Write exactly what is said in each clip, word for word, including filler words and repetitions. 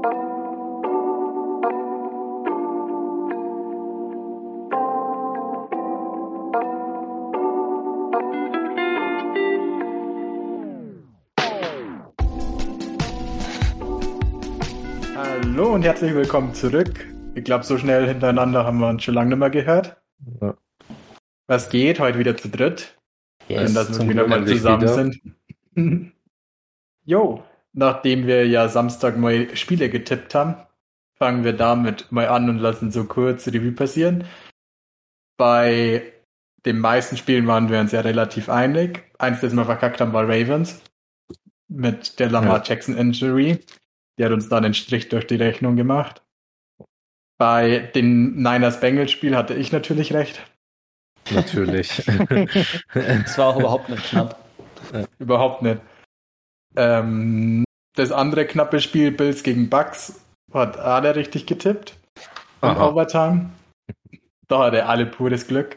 Hallo und herzlich willkommen zurück. Ich glaube, so schnell hintereinander haben wir uns schon lange nicht mehr gehört. Ja. Was geht? Heute wieder zu dritt. Yes, Schön, dass wir zum wieder mal endlich zusammen wieder. sind. Jo, nachdem wir ja Samstag mal Spiele getippt haben, fangen wir damit mal an und lassen so kurz Revue passieren. Bei den meisten Spielen waren wir uns ja relativ einig. Eins, das wir verkackt haben, war Ravens mit der Lamar Ja. Jackson Injury. Die hat uns dann einen Strich durch die Rechnung gemacht. Bei dem Niners-Bengals-Spiel hatte ich natürlich recht. Natürlich. Das war auch überhaupt nicht knapp. Überhaupt nicht. Ähm, das andere knappe Spiel, Bills gegen Bucks, hat alle richtig getippt. Im Aha. Overtime. Da hatte alle pures Glück.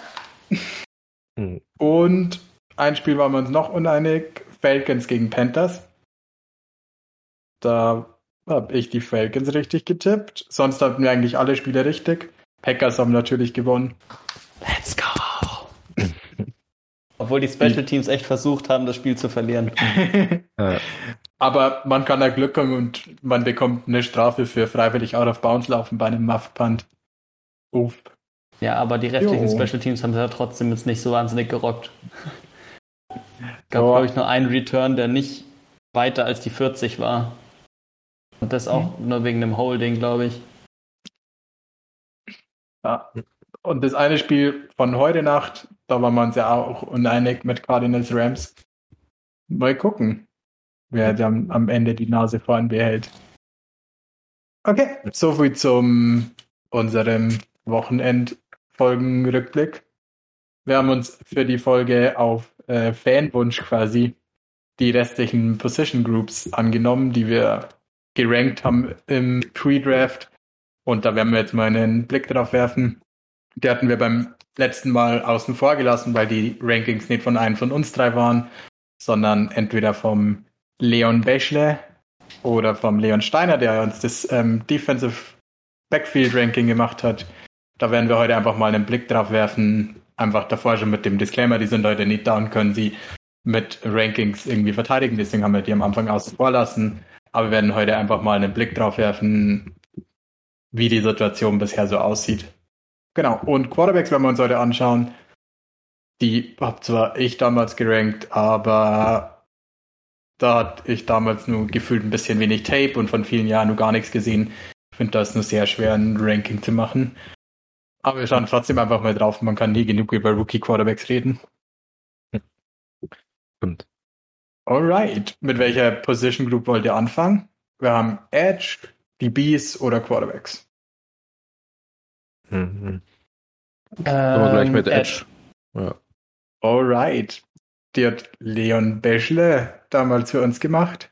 Hm. Und ein Spiel waren wir uns noch uneinig. Falcons gegen Panthers. Da habe ich die Falcons richtig getippt. Sonst hatten wir eigentlich alle Spiele richtig. Packers haben natürlich gewonnen. Let's go! Obwohl die Special Teams echt versucht haben, das Spiel zu verlieren. Ja. Aber man kann da Glück haben und man bekommt eine Strafe für freiwillig out of bounds laufen bei einem Muff Punt. Uff. Ja, aber die restlichen Jo. Special Teams haben es ja trotzdem jetzt nicht so wahnsinnig gerockt. Es gab, Ja. glaube ich, nur einen Return, der nicht weiter als die vierzig war. Und das auch nur wegen dem Holding, glaube ich. Ja. Und das eine Spiel von heute Nacht, da waren wir uns ja auch uneinig mit Cardinals Rams. Mal gucken, wer dann am Ende die Nase vorn behält. Okay, soviel zum unserem Wochenend-Folgenrückblick. Wir haben uns für die Folge auf äh, Fanwunsch quasi die restlichen Position Groups angenommen, die wir gerankt haben im Pre-Draft. Und da werden wir jetzt mal einen Blick drauf werfen. Die hatten wir beim letzten Mal außen vor gelassen, weil die Rankings nicht von einem von uns drei waren, sondern entweder vom Leon Beschle oder vom Leon Steiner, der uns das ähm, Defensive Backfield Ranking gemacht hat. Da werden wir heute einfach mal einen Blick drauf werfen. Einfach davor schon mit dem Disclaimer, die sind heute nicht da und können sie mit Rankings irgendwie verteidigen. Deswegen haben wir die am Anfang außen vor lassen. Aber wir werden heute einfach mal einen Blick drauf werfen, wie die Situation bisher so aussieht. Genau. Und Quarterbacks werden wir uns heute anschauen. Die habe zwar ich damals gerankt, aber da hatte ich damals nur gefühlt ein bisschen wenig Tape und von vielen Jahren nur gar nichts gesehen. Ich finde das nur sehr schwer, ein Ranking zu machen. Aber wir schauen trotzdem einfach mal drauf. Man kann nie genug über Rookie-Quarterbacks reden. Stimmt. Alright. Mit welcher Position Group wollt ihr anfangen? Wir haben Edge, D Bs oder Quarterbacks. Mhm. Ähm, Kommen wir gleich mit Edge. Ja. Alright. Die hat Leon Beschle damals für uns gemacht.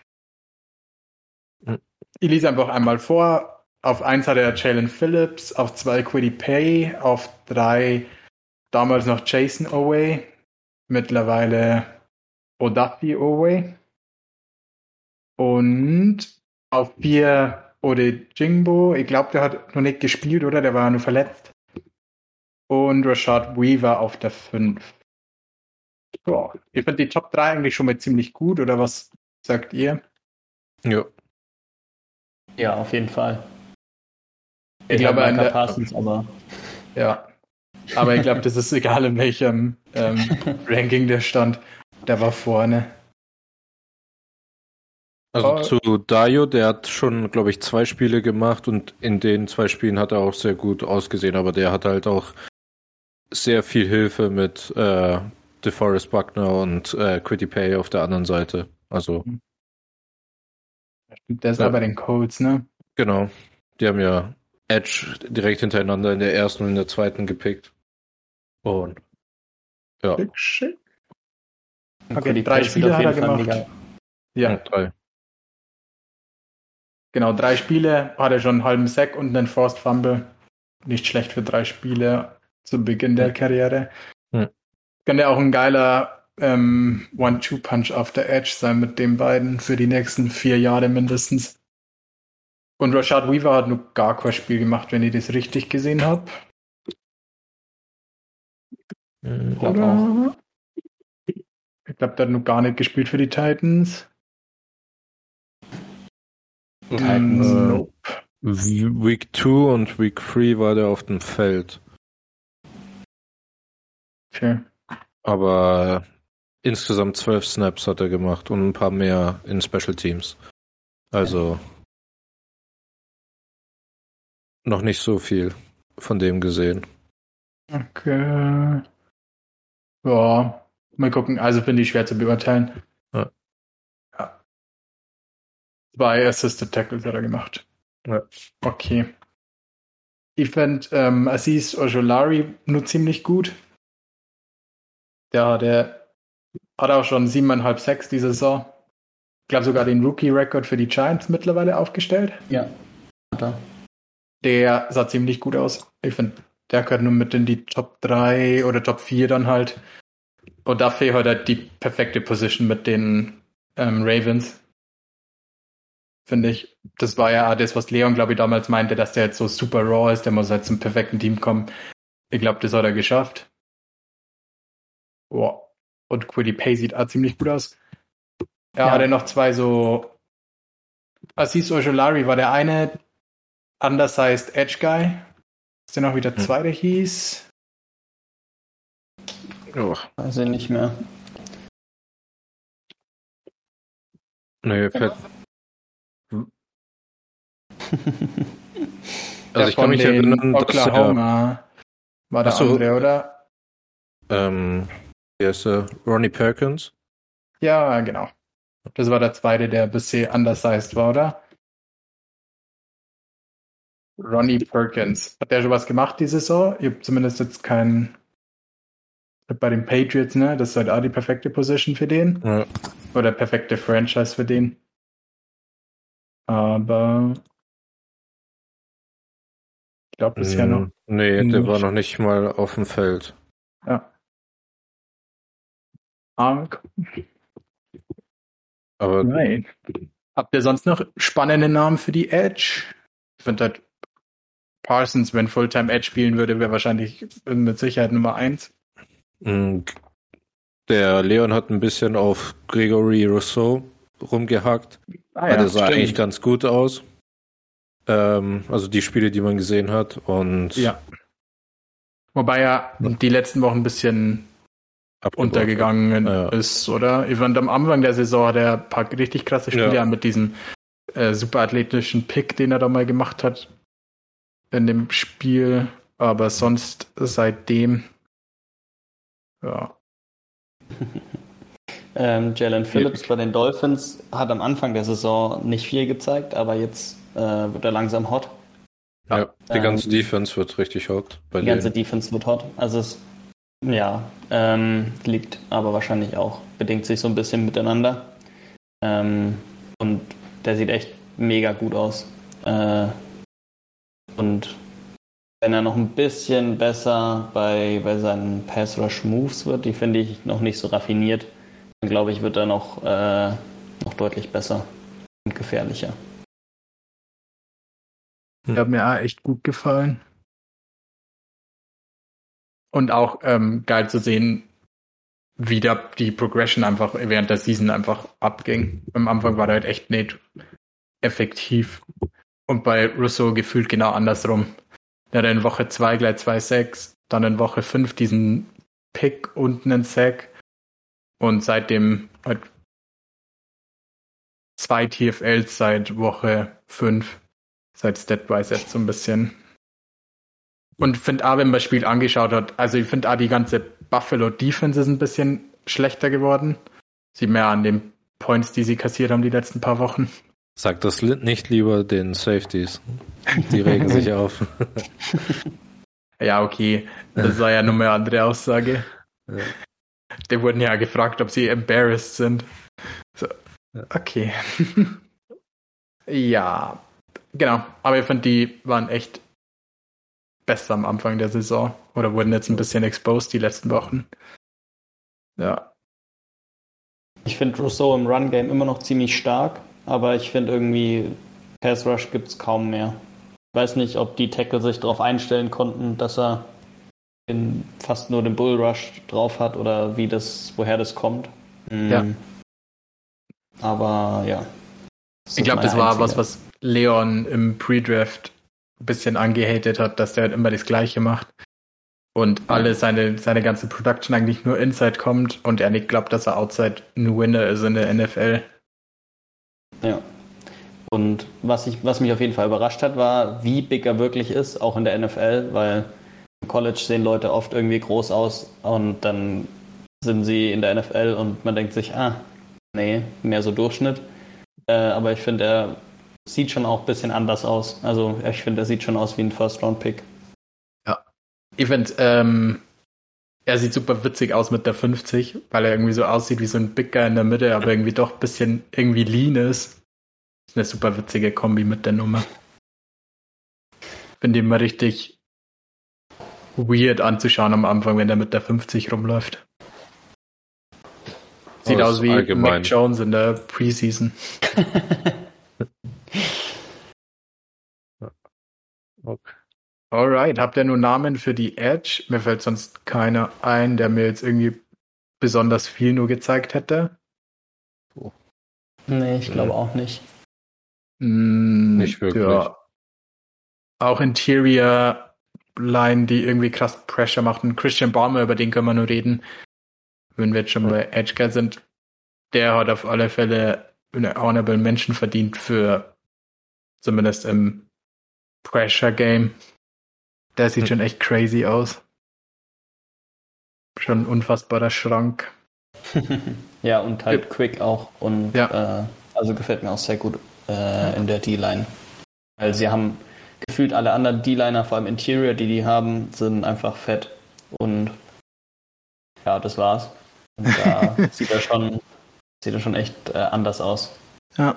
Mhm. Ich lese einfach einmal vor. Auf eins hatte er Jalen Phillips, auf zwei Kwity Paye, auf drei damals noch Jason Oweh, mittlerweile Odafi Oweh. Und auf vier Ode Jingbo. Ich glaube, der hat noch nicht gespielt, oder? Der war nur verletzt. Und Rashad Weaver auf der fünf. Ja, ich finde die Top drei eigentlich schon mal ziemlich gut, oder was sagt ihr? Ja. Ja, auf jeden Fall. Ich glaube, Micah in der- Parsons, aber Ja. Aber ich glaube, das ist egal, in welchem ähm, Ranking der stand. Der war vorne. Also Oh. zu Dayo, der hat schon, glaube ich, zwei Spiele gemacht und in den zwei Spielen hat er auch sehr gut ausgesehen, aber der hat halt auch sehr viel Hilfe mit äh, DeForest Buckner und äh, Kwity Paye auf der anderen Seite. Also, Der ist Ja. aber bei den Colts, ne? genau. Die haben ja Edge direkt hintereinander in der ersten und in der zweiten gepickt. Und ja, Schick, schick. okay, Okay, die drei Pace Spiele auf hat er jeden Fall gemacht. mega. Ja, und drei. genau, drei Spiele. Hat er schon einen halben Sack und einen Forced Fumble. Nicht schlecht für drei Spiele zu Beginn der Ja. Karriere. Ja. Könnte auch ein geiler ähm, One-Two-Punch auf der Edge sein mit den beiden für die nächsten vier Jahre mindestens. Und Rashad Weaver hat nur gar kein Spiel gemacht, wenn ich das richtig gesehen habe. Ich glaube auch. Ich glaube, der hat nur gar nicht gespielt für die Titans. Titans. Mm, nope. Week zwei und Week drei war der auf dem Feld. Okay. Aber insgesamt zwölf Snaps hat er gemacht und ein paar mehr in Special Teams. Also noch nicht so viel von dem gesehen. Okay. Ja, mal gucken. Also finde ich schwer zu beurteilen. Ja. Ja. Zwei Assisted Tackles hat er gemacht. Ja. Okay. Ich fand ähm, Aziz Ojolari nur ziemlich gut. Der hatte, hat auch schon siebeneinhalb Sacks diese Saison. Ich glaube sogar den Rookie-Record für die Giants mittlerweile aufgestellt. Ja. Hat er. Der sah ziemlich gut aus. Ich finde, der gehört nur mit in die Top drei oder Top vier dann halt. Und dafür hat er die perfekte Position mit den ähm, Ravens. Finde ich. Das war ja das, was Leon, glaube ich, damals meinte, dass der jetzt so super raw ist, der muss halt zum perfekten Team kommen. Ich glaube, das hat er geschafft. Boah. Und Quiddy Pay sieht auch ziemlich gut aus. Er Ja. hatte noch zwei so. Aziz Ojolari war der eine undersized Edge Guy. Ist der noch wie der Hm. zweite hieß? Oh. Weiß ich nicht mehr. Nee, fällt. Der Also ich kann von mich den erinnern, dass er, Oklahoma war der Ach so. andere, oder? ähm, wie heißt er? Ronnie Perkins. Ja, genau. Das war der zweite, der bisher undersized war, oder? Ronnie Perkins. Hat der schon was gemacht diese Saison? Ich habe zumindest jetzt keinen. Bei den Patriots, ne? Das ist halt auch die perfekte Position für den. Ja. Oder perfekte Franchise für den. Aber ich glaube bisher noch. Mm, Nee, der nicht. war noch nicht mal auf dem Feld. Ja. Ah, Aber nein. Habt ihr sonst noch spannende Namen für die Edge? Ich finde halt Parsons, wenn Fulltime Edge spielen würde, wäre wahrscheinlich mit Sicherheit Nummer eins. mm, der Leon hat ein bisschen auf Gregory Rousseau rumgehackt. Ah Aber der sah stimmt. eigentlich ganz gut aus. Ähm, also die Spiele, die man gesehen hat. Und Ja. Wobei er die letzten Wochen ein bisschen abgebaut untergegangen Ja. ist, oder? Ich fand am Anfang der Saison hat er ein paar richtig krasse Spiele Ja. mit diesem äh, super athletischen Pick, den er da mal gemacht hat in dem Spiel. Aber sonst seitdem ja. Ähm, Jalen Phillips bei den Dolphins hat am Anfang der Saison nicht viel gezeigt, aber jetzt äh, wird er langsam hot. Ja, die Ähm, ganze Defense wird richtig hot bei Die ganze denen. Defense wird hot. Also es ja, ähm, liegt aber wahrscheinlich auch, bedingt sich so ein bisschen miteinander. Ähm, und der sieht echt mega gut aus. Äh, und wenn er noch ein bisschen besser bei, bei seinen Pass-Rush-Moves wird, die finde ich noch nicht so raffiniert, dann glaube ich, wird er noch, äh, noch deutlich besser und gefährlicher. Der hat mir auch echt gut gefallen. Und auch ähm, geil zu sehen, wie da die Progression einfach während der Season einfach abging. Am Anfang war der halt echt nicht effektiv. Und bei Russo gefühlt genau andersrum. Der hat in Woche zwei gleich zwei Sacks, dann in Woche fünf diesen Pick und einen Sack. Und seitdem halt zwei T F Ls seit Woche fünf. Seit Statwise jetzt so ein bisschen. Und ich finde auch, wenn man das Spiel angeschaut hat, also ich finde auch die ganze Buffalo Defense ist ein bisschen schlechter geworden. Sieht man ja an den Points, die sie kassiert haben die letzten paar Wochen. Sag das li- nicht lieber den Safeties. Die regen sich auf. Ja, okay. Das war ja nur eine andere Aussage. Ja. Die wurden ja gefragt, ob sie embarrassed sind. So, Ja. okay. Ja, genau. Aber ich finde, die waren echt besser am Anfang der Saison. Oder wurden jetzt ein bisschen exposed die letzten Wochen. Ja. Ich finde Rousseau im Run-Game immer noch ziemlich stark, aber ich finde irgendwie Pass Rush gibt es kaum mehr. Ich weiß nicht, ob die Tackle sich darauf einstellen konnten, dass er in fast nur den Bull Rush drauf hat oder wie das, woher das kommt. Mhm. Ja. Aber ja. Ich glaube, das war was, was Leon im Pre-Draft ein bisschen angehatet hat, dass der halt immer das Gleiche macht und ja. alle seine, seine ganze Production eigentlich nur Inside kommt und er nicht glaubt, dass er Outside ein Winner ist in der N F L. Ja. Und was, ich, was mich auf jeden Fall überrascht hat, war, wie big er wirklich ist, auch in der N F L, weil im College sehen Leute oft irgendwie groß aus und dann sind sie in der N F L und man denkt sich, ah, nee, mehr so Durchschnitt. Äh, aber ich finde, er sieht schon auch ein bisschen anders aus. Also ich finde, er sieht schon aus wie ein First-Round-Pick. Ja. Ich finde, ähm, er sieht super witzig aus mit der fünfzig, weil er irgendwie so aussieht wie so ein Big Guy in der Mitte, aber irgendwie doch ein bisschen irgendwie lean ist. Das ist eine super witzige Kombi mit der Nummer. Finde ihn immer richtig weird anzuschauen am Anfang, wenn er mit der fünfzig rumläuft. Sieht aus wie allgemein. Mac Jones in der Preseason. Okay. Alright, habt ihr nur Namen für die Edge? Mir fällt sonst keiner ein, der mir jetzt irgendwie besonders viel nur gezeigt hätte. Oh. Nee, ich glaube auch nicht. Mm, nicht wirklich. Ja. Auch Interior Line, die irgendwie krass Pressure machten. Christian Barmer, über den können wir nur reden. Wenn wir jetzt schon bei Edge Guy sind. Der hat auf alle Fälle eine Honorable Mention verdient für zumindest im Pressure Game. Der sieht hm. schon echt crazy aus. Schon ein unfassbarer Schrank. Ja, und halt ja. quick auch. Und ja. äh, also gefällt mir auch sehr gut äh, ja. in der D-Line. Weil sie haben gefühlt alle anderen D-Liner, vor allem Interior, die die haben, sind einfach fett. Und ja, das war's. Und da sieht er schon, sieht er schon echt äh, anders aus. Ja.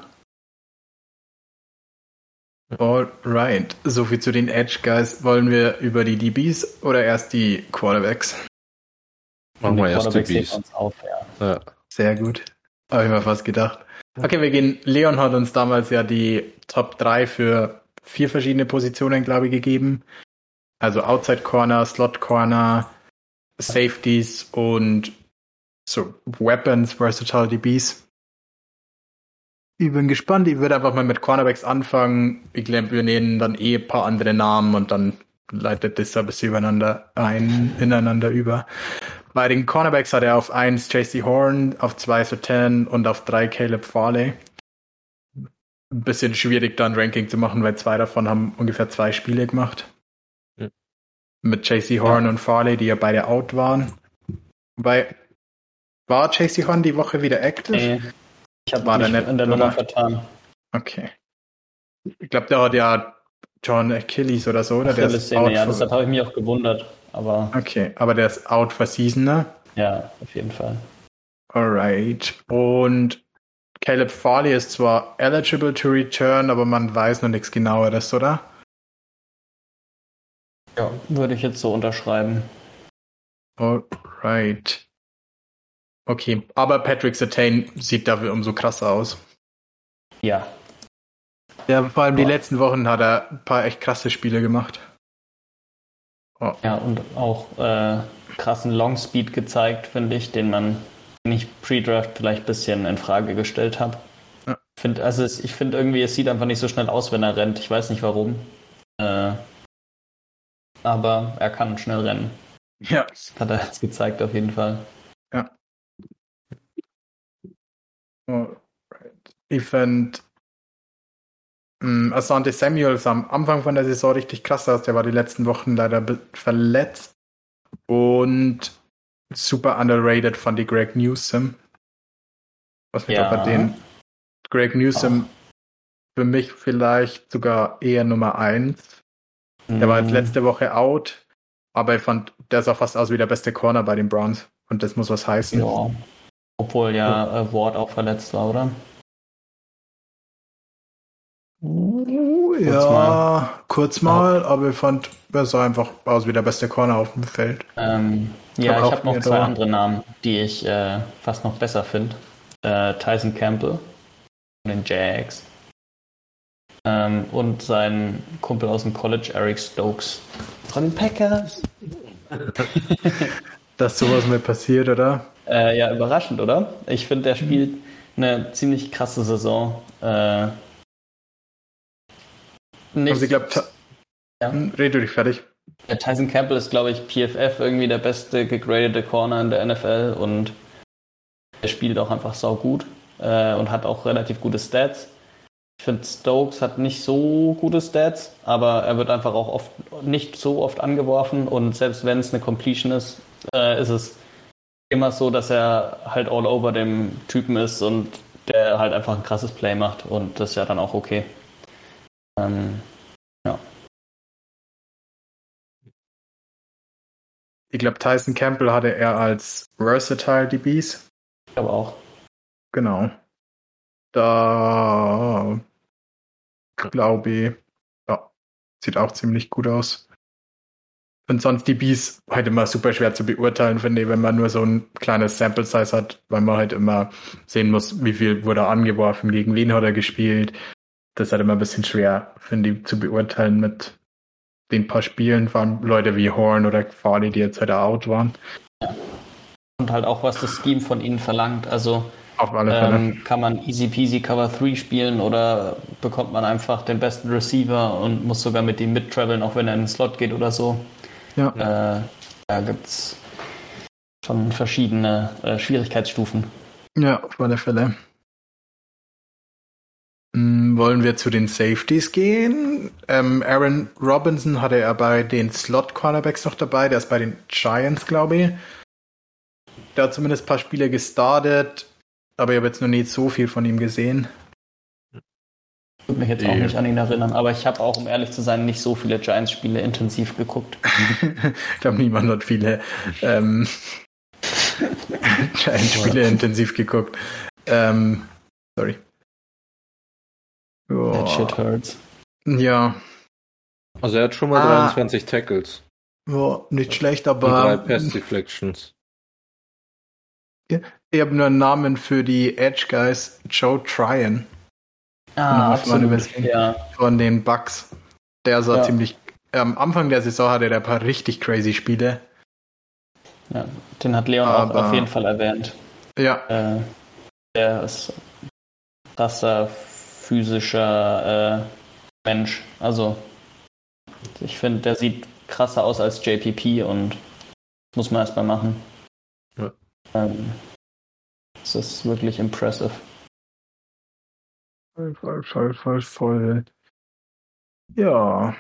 Alright, soviel zu den Edge Guys. Wollen wir über die D Bs oder erst die Quarterbacks? Machen wir erst die D Bs. Auf, ja. Ja. Sehr gut. Habe ich mir fast gedacht. Okay, wir gehen. Leon hat uns damals ja die Top drei für vier verschiedene Positionen, glaube ich, gegeben. Also Outside Corner, Slot Corner, Safeties und so Weapons, Versatile D Bs. Ich bin gespannt. Ich würde einfach mal mit Cornerbacks anfangen. Ich glaube, wir nehmen dann eh ein paar andere Namen und dann leitet das ein bisschen übereinander ein, ineinander über. Bei den Cornerbacks hat er auf eins J C Horn, auf zwei Surtain und auf drei Caleb Farley. Ein bisschen schwierig da ein Ranking zu machen, weil zwei davon haben ungefähr zwei Spiele gemacht. Ja. Mit J C Horn ja. und Farley, die ja beide out waren. Wobei, war J C Horn die Woche wieder active? Nee. Ich habe mich nicht in der Nummer vertan. Okay. Ich glaube, der hat ja John Achilles oder so, oder? Der ist out ja, deshalb habe ich mich auch gewundert. Aber okay, aber der ist out for season, ne? Ja, auf jeden Fall. Alright. Und Caleb Farley ist zwar eligible to return, aber man weiß noch nichts genaueres, oder? Ja, würde ich jetzt so unterschreiben. Alright. Okay, aber Patrick Surtain sieht dafür umso krasser aus. Ja. Ja, vor allem die letzten Wochen hat er ein paar echt krasse Spiele gemacht. Oh. Ja, und auch äh, krassen Longspeed gezeigt, finde ich, den man nicht Pre-Draft vielleicht ein bisschen in Frage gestellt hat. Ja. Ich finde also es, ich find irgendwie, es sieht einfach nicht so schnell aus, wenn er rennt. Ich weiß nicht warum. Äh, aber er kann schnell rennen. Ja. Das hat er jetzt gezeigt, auf jeden Fall. Ja. Alright. Ich fand mh, Asante Samuel sah am Anfang von der Saison richtig krass aus. Der war die letzten Wochen leider be- verletzt. Und super underrated fand die Greg Newsome. Was mich ja. bei den Greg Newsome oh. für mich vielleicht sogar eher Nummer eins. Der war jetzt letzte Woche out, aber ich fand, der sah fast aus wie der beste Corner bei den Browns. Und das muss was heißen. Ja. Obwohl ja äh, Ward auch verletzt war, oder? Uh, ja, kurz mal, kurz mal aber ich fand, er sah einfach aus wie der beste Corner auf dem Feld. Ähm, ja, ich habe noch zwei da. andere Namen, die ich äh, fast noch besser finde. Äh, Tyson Campbell von den Jags. Ähm, und sein Kumpel aus dem College, Eric Stokes. Von den Packers. Dass sowas mir passiert, oder? Äh, ja, überraschend, oder? Ich finde, der spielt eine ziemlich krasse Saison. Äh, nicht, Also ich glaube, ja. red du dich fertig. Der Tyson Campbell ist, glaube ich, P F F irgendwie der beste gegradete Corner in der N F L und er spielt auch einfach sau gut äh, und hat auch relativ gute Stats. Ich finde, Stokes hat nicht so gute Stats, aber er wird einfach auch oft nicht so oft angeworfen und selbst wenn es eine Completion ist, äh, ist es immer so, dass er halt all over dem Typen ist und der halt einfach ein krasses Play macht und das ist ja dann auch okay. Ähm, ja. Ich glaube, Tyson Campbell hatte er als Versatile D Bs. Ich glaube auch. Genau. Da glaube ich, ja, sieht auch ziemlich gut aus. Und sonst die Bs halt immer super schwer zu beurteilen, finde ich, wenn man nur so ein kleines Sample Size hat, weil man halt immer sehen muss, wie viel wurde angeworfen, gegen wen hat er gespielt. Das ist halt immer ein bisschen schwer, finde ich, zu beurteilen mit den paar Spielen, vor allem Leute wie Horn oder Farley, die jetzt halt out waren. Und halt auch, was das Scheme von ihnen verlangt. Also Auf alle Fälle. ähm, kann man easy peasy Cover drei spielen oder bekommt man einfach den besten Receiver und muss sogar mit ihm mittraveln, auch wenn er in den Slot geht oder so. Ja. Äh, da gibt es schon verschiedene äh, Schwierigkeitsstufen. Ja, auf alle Fälle. Hm, wollen wir zu den Safeties gehen? Ähm, Aaron Robinson hatte er bei den Slot-Cornerbacks noch dabei. Der ist bei den Giants, glaube ich. Der hat zumindest ein paar Spiele gestartet, aber ich habe jetzt noch nicht so viel von ihm gesehen. Ich würde mich jetzt auch nicht an ihn erinnern, aber ich habe auch, um ehrlich zu sein, nicht so viele Giants-Spiele intensiv geguckt. Ich glaube, niemand hat viele ähm, Giants-Spiele intensiv geguckt. Ähm, sorry. Oh. That shit hurts. Ja. Also er hat schon mal Ah. dreiundzwanzig Tackles. Ja, nicht schlecht, Und aber drei Pass Deflections. ich habe nur einen Namen für die Edge Guys, Joe Tryon. Ah, muss man absolut. Ja. Von den Bucks. Der sah Ja. ziemlich. Am Anfang der Saison hatte der ein paar richtig crazy Spiele. Ja, den hat Leon Aber- auch auf jeden Fall erwähnt. Ja, Äh, der ist krasser physischer äh, Mensch. Also ich finde, der sieht krasser aus als J P P und das muss man erstmal machen. Ja. Ähm, das ist wirklich impressive. voll, voll, voll, voll, voll. Ja.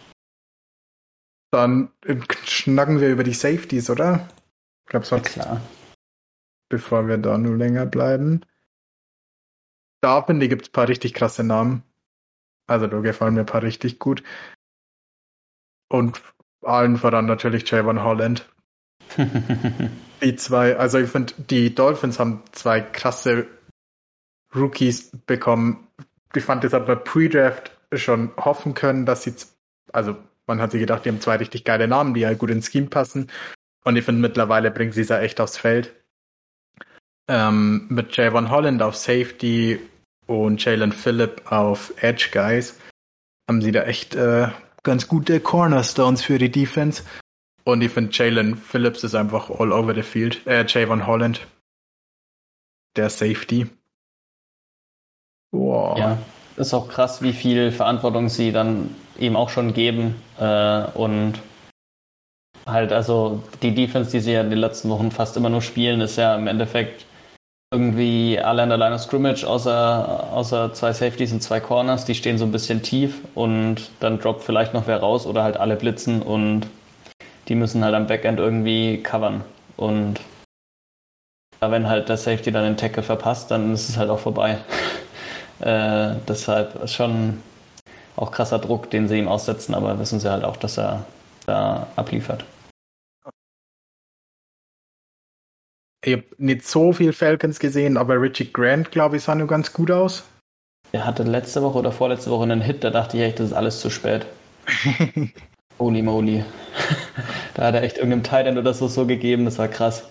Dann äh, schnacken wir über die Safeties, oder? Ich glaube, Ja, sonst, klar. bevor wir da nur länger bleiben. Da finde ich, gibt es ein paar richtig krasse Namen. Also da gefallen mir ein paar richtig gut. Und allen voran natürlich Javon Holland. Die zwei, also ich finde, die Dolphins haben zwei krasse Rookies bekommen. Ich fand, das hat man Pre-Draft schon hoffen können, dass sie, also man hat sich gedacht, die haben zwei richtig geile Namen, die halt gut ins Scheme passen. Und ich finde, mittlerweile bringen sie es ja echt aufs Feld. Ähm, mit Javon Holland auf Safety und Jalen Phillip auf Edge Guys haben sie da echt äh, ganz gute Cornerstones für die Defense. Und ich finde, Jalen Phillips ist einfach all over the field. Äh, Javon Holland. Der Safety. Wow. Ja, ist auch krass, wie viel Verantwortung sie dann ihm auch schon geben. Äh, und halt, also die Defense, die sie ja in den letzten Wochen fast immer nur spielen, ist ja im Endeffekt irgendwie alle an der Line of Scrimmage, außer, außer zwei Safeties und zwei Corners, die stehen so ein bisschen tief und dann droppt vielleicht noch wer raus oder halt alle blitzen und die müssen halt am Backend irgendwie covern. Und wenn halt der Safety dann den Tackle verpasst, dann ist es halt auch vorbei. äh, deshalb ist schon auch krasser Druck, den sie ihm aussetzen, aber wissen sie halt auch, dass er da abliefert. Ich habe nicht so viel Falcons gesehen, aber Richie Grant, glaube ich, sah nur ganz gut aus. Er hatte letzte Woche oder vorletzte Woche einen Hit, da dachte ich echt, das ist alles zu spät. Holy moly. Da hat er echt irgendeinem Tight End oder so so gegeben, das war krass.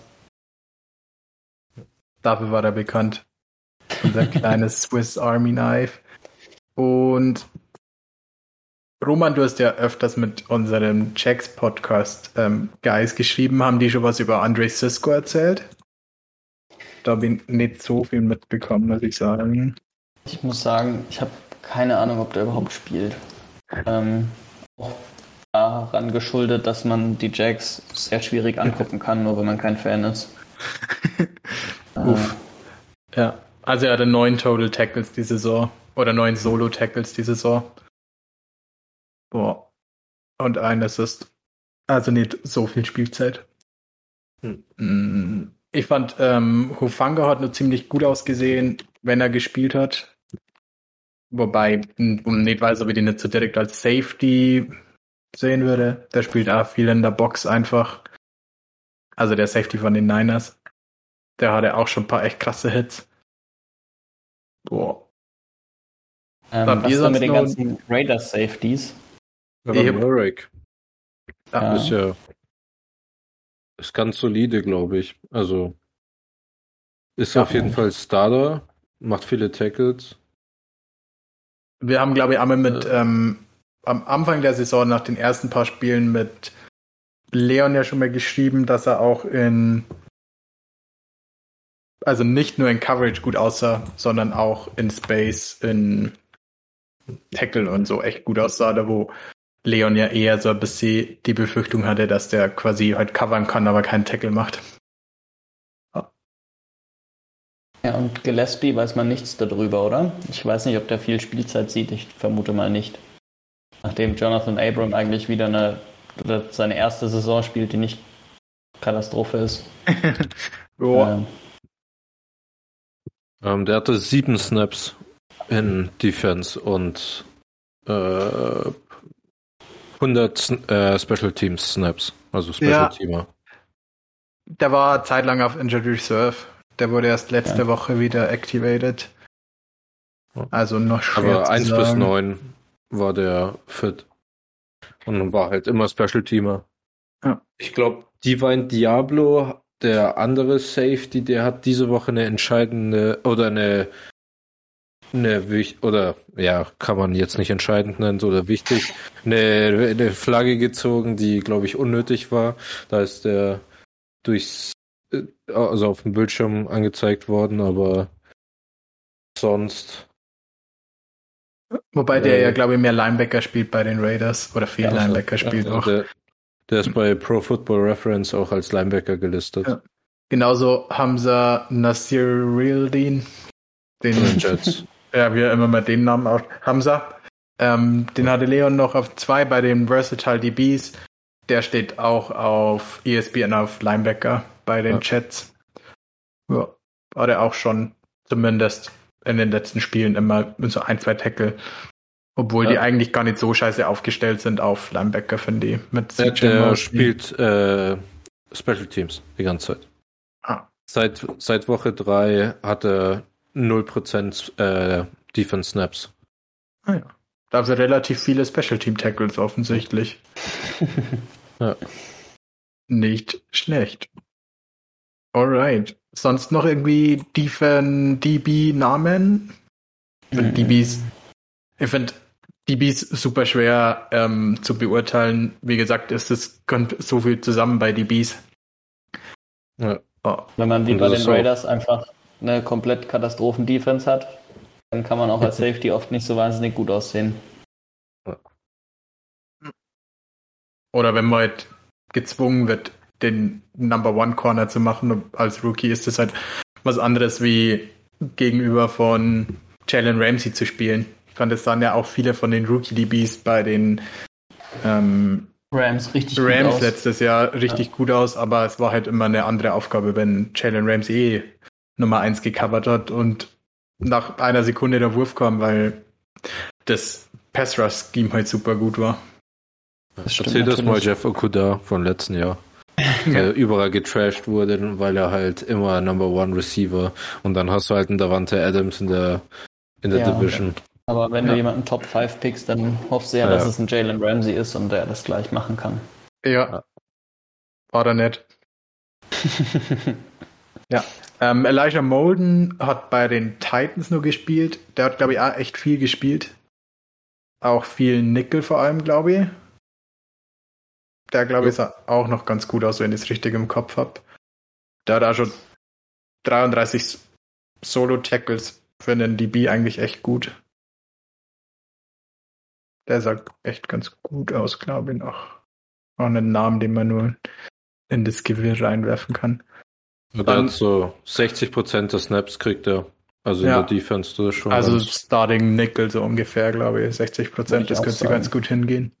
Dafür war er bekannt. Unser kleines Swiss Army Knife. Und Roman, du hast ja öfters mit unserem Checks-Podcast ähm, Guys geschrieben. Haben die schon was über Andre Cisco erzählt? Da habe ich nicht so viel mitbekommen, muss ich sagen. Ich muss sagen, ich habe keine Ahnung, ob der überhaupt spielt. Ähm, auch daran geschuldet, dass man die Jacks sehr schwierig angucken kann, nur wenn man kein Fan ist. Uff. Äh, ja, also er hatte neun Total Tackles die Saison. Oder neun Solo-Tackles die Saison. Boah. Und ein Assist. Also nicht so viel Spielzeit. Hm. Ich fand, ähm, Hufanga hat nur ziemlich gut ausgesehen, wenn er gespielt hat. Wobei, um nicht weiß, ob ich den nicht so direkt als Safety sehen würde. Der spielt auch viel in der Box einfach. Also der Safety von den Niners. Der hatte auch schon ein paar echt krasse Hits. Boah. Ähm, was ist denn mit den ganzen Raiders Safeties? Aber Murray Ja. ist ja ist ganz solide, glaube ich. Also ist Ja. auf jeden Fall Starter, macht viele Tackles. Wir haben, glaube ich, einmal mit Äh. ähm, am Anfang der Saison nach den ersten paar Spielen mit Leon ja schon mal geschrieben, dass er auch in also nicht nur in Coverage gut aussah, sondern auch in Space, in Tackle und so echt gut aussah, da wo Leon ja eher so ein bisschen die Befürchtung hatte, dass der quasi halt covern kann, aber keinen Tackle macht. Ja, und Gillespie weiß man nichts darüber, oder? Ich weiß nicht, ob der viel Spielzeit sieht. Ich vermute mal nicht. Nachdem Jonathan Abram eigentlich wieder eine oder seine erste Saison spielt, die nicht Katastrophe ist. Boah. Ähm, Ähm, der hatte sieben Snaps in Defense und äh, hundert äh, Special Teams Snaps, also Special Ja. Teamer. Der war zeitlang auf Injured Reserve. Der wurde erst letzte Ja. Woche wieder activated. Also noch schwer Aber zu eins sagen. bis neun war der fit. Und war halt immer Special Teamer. Ja. Ich glaube, Divine Diablo, der andere Safety, der hat diese Woche eine entscheidende oder eine eine wich- oder ja, kann man jetzt nicht entscheidend nennen oder wichtig, eine, eine Flagge gezogen, die, glaube ich, unnötig war. Da ist der durchs äh, also auf dem Bildschirm angezeigt worden, aber sonst Wobei der äh, ja, glaube ich, mehr Linebacker spielt bei den Raiders. Oder viel Ja, Linebacker ja, spielt auch. der, der ist bei Pro Football Reference auch als Linebacker gelistet. Ja. Genauso Hamza Nasir Realdeen. Den, Von den Jets. ja, wie er immer mal den Namen auch. Hamza. Ähm, den hatte Leon noch auf zwei bei den Versatile D Bs. Der steht auch auf E S P N auf Linebacker bei den Ja. Jets. Ja, war der auch schon zumindest in den letzten Spielen immer mit so ein, zwei Tackle. Obwohl Ja. die eigentlich gar nicht so scheiße aufgestellt sind auf Linebacker, finde ich. Mit Der, C J der Mosley. spielt äh, Special Teams die ganze Zeit. Ah. Seit, seit Woche drei hat er null Prozent äh, Defense Snaps. Ah ja. Da haben sie relativ viele Special Team Tackles offensichtlich. Ja. Nicht schlecht. Alright. Sonst noch irgendwie Defen D B-Namen? Ich finde D Bs, ich finde D Bs super schwer ähm, zu beurteilen. Wie gesagt, ist es kommt so viel zusammen bei D Bs. Ja. Oh. Wenn man wie Und bei das den ist auch- Raiders einfach eine komplett Katastrophen-Defense hat, dann kann man auch als Safety oft nicht so wahnsinnig gut aussehen. Oder wenn man halt gezwungen wird, den Number One Corner zu machen als Rookie, ist das halt was anderes wie gegenüber von Jalen Ramsey zu spielen. Ich fand, es sahen ja auch viele von den Rookie-D Bs bei den ähm, Rams richtig gut Rams aus. letztes Jahr richtig Ja. gut aus, aber es war halt immer eine andere Aufgabe, wenn Jalen Ramsey eh Nummer eins gecovert hat und nach einer Sekunde der Wurf kam, weil das Pass-Rush-Scheme halt super gut war. Das stimmt Erzähl das mal natürlich. Jeff Okuda von letzten Jahr. Der überall getrashed wurde, weil er halt immer Number One Receiver und dann hast du halt einen Davante Adams in der in der Ja. Division. Aber wenn Ja. du jemanden Top fünf pickst, dann hoffst du ja, Ja. dass es ein Jalen Ramsey ist und der das gleich machen kann. Ja. War da nett. Ja. Ähm, Elijah Molden hat bei den Titans nur gespielt. Der hat, glaube ich, auch echt viel gespielt. auch viel Nickel vor allem, glaube ich. Der, glaube ich, sah auch noch ganz gut aus, wenn ich es richtig im Kopf habe. Der hat auch schon dreiunddreißig Solo-Tackles für einen D B eigentlich echt gut. Der sah echt ganz gut aus, glaube ich, noch. Auch einen Namen, den man nur in das Gewirr reinwerfen kann. Der Dann, hat so sechzig Prozent der Snaps kriegt er. Also ja, in der Defense das ist schon. Also Starting Nickel so ungefähr, glaube ich. sechzig Prozent, das könnte ganz gut hingehen.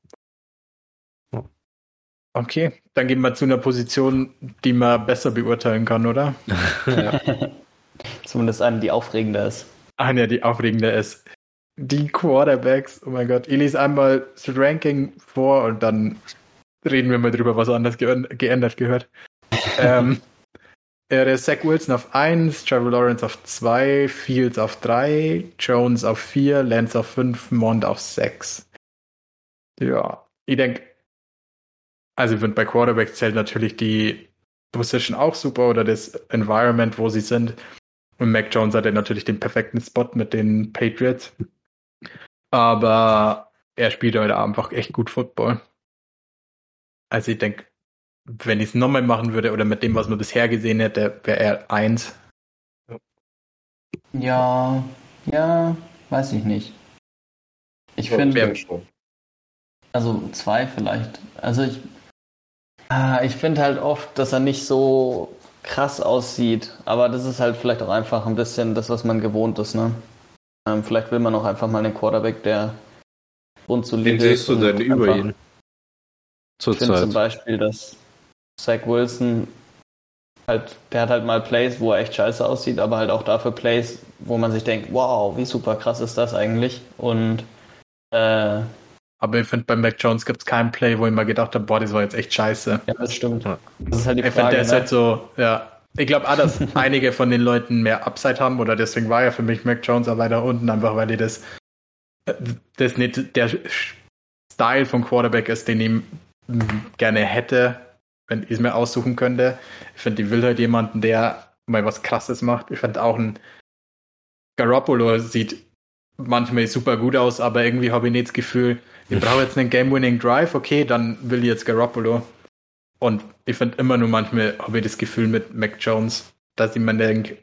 Okay, dann gehen wir zu einer Position, die man besser beurteilen kann, oder? Ja. Zumindest eine, die aufregender ist. Eine, die aufregender ist. Die Quarterbacks, oh mein Gott. Ich lese einmal das Ranking vor und dann reden wir mal drüber, was anders ge- geändert gehört. ähm, der Zach Wilson auf eins, Trevor Lawrence auf zwei, Fields auf drei, Jones auf vier, Lance auf fünf, Mond auf sechs. Ja, ich denke, also ich finde, bei Quarterbacks zählt natürlich die Position auch super oder das Environment, wo sie sind. Und Mac Jones hatte natürlich den perfekten Spot mit den Patriots. Aber er spielt heute einfach echt gut Football. Also ich denke, wenn ich es nochmal machen würde oder mit dem, was man bisher gesehen hätte, wäre er eins. Ja, ja, weiß ich nicht. Ich ja, finde, also zwei vielleicht. Also ich, ah, ich finde halt oft, dass er nicht so krass aussieht, aber das ist halt vielleicht auch einfach ein bisschen das, was man gewohnt ist, ne? Ähm, vielleicht will man auch einfach mal einen Quarterback, der grundsolide ist. Wen siehst du denn über ihn? Ich finde zum Beispiel, dass Zach Wilson halt, der hat halt mal Plays, wo er echt scheiße aussieht, aber halt auch dafür Plays, wo man sich denkt, wow, wie super krass ist das eigentlich? Und äh, aber ich finde, bei Mac Jones gibt es keinen Play, wo ich mal gedacht habe, boah, das war jetzt echt scheiße. Ja, das stimmt. Das ist halt die ich Frage. Ich finde, der ist ne? halt so, ja. Ich glaube auch, dass einige von den Leuten mehr Upside haben oder deswegen war ja für mich Mac Jones auch weiter unten, einfach weil die das, das nicht der Style von Quarterback ist, den ich gerne hätte, wenn ich es mir aussuchen könnte. Ich finde, die will halt jemanden, der mal was Krasses macht. Ich finde auch ein Garoppolo sieht manchmal super gut aus, aber irgendwie habe ich nicht das Gefühl, ich brauche jetzt einen Game-Winning-Drive, okay, dann will ich jetzt Garoppolo. Und ich finde immer nur manchmal habe ich das Gefühl mit Mac Jones, dass ich mir denke,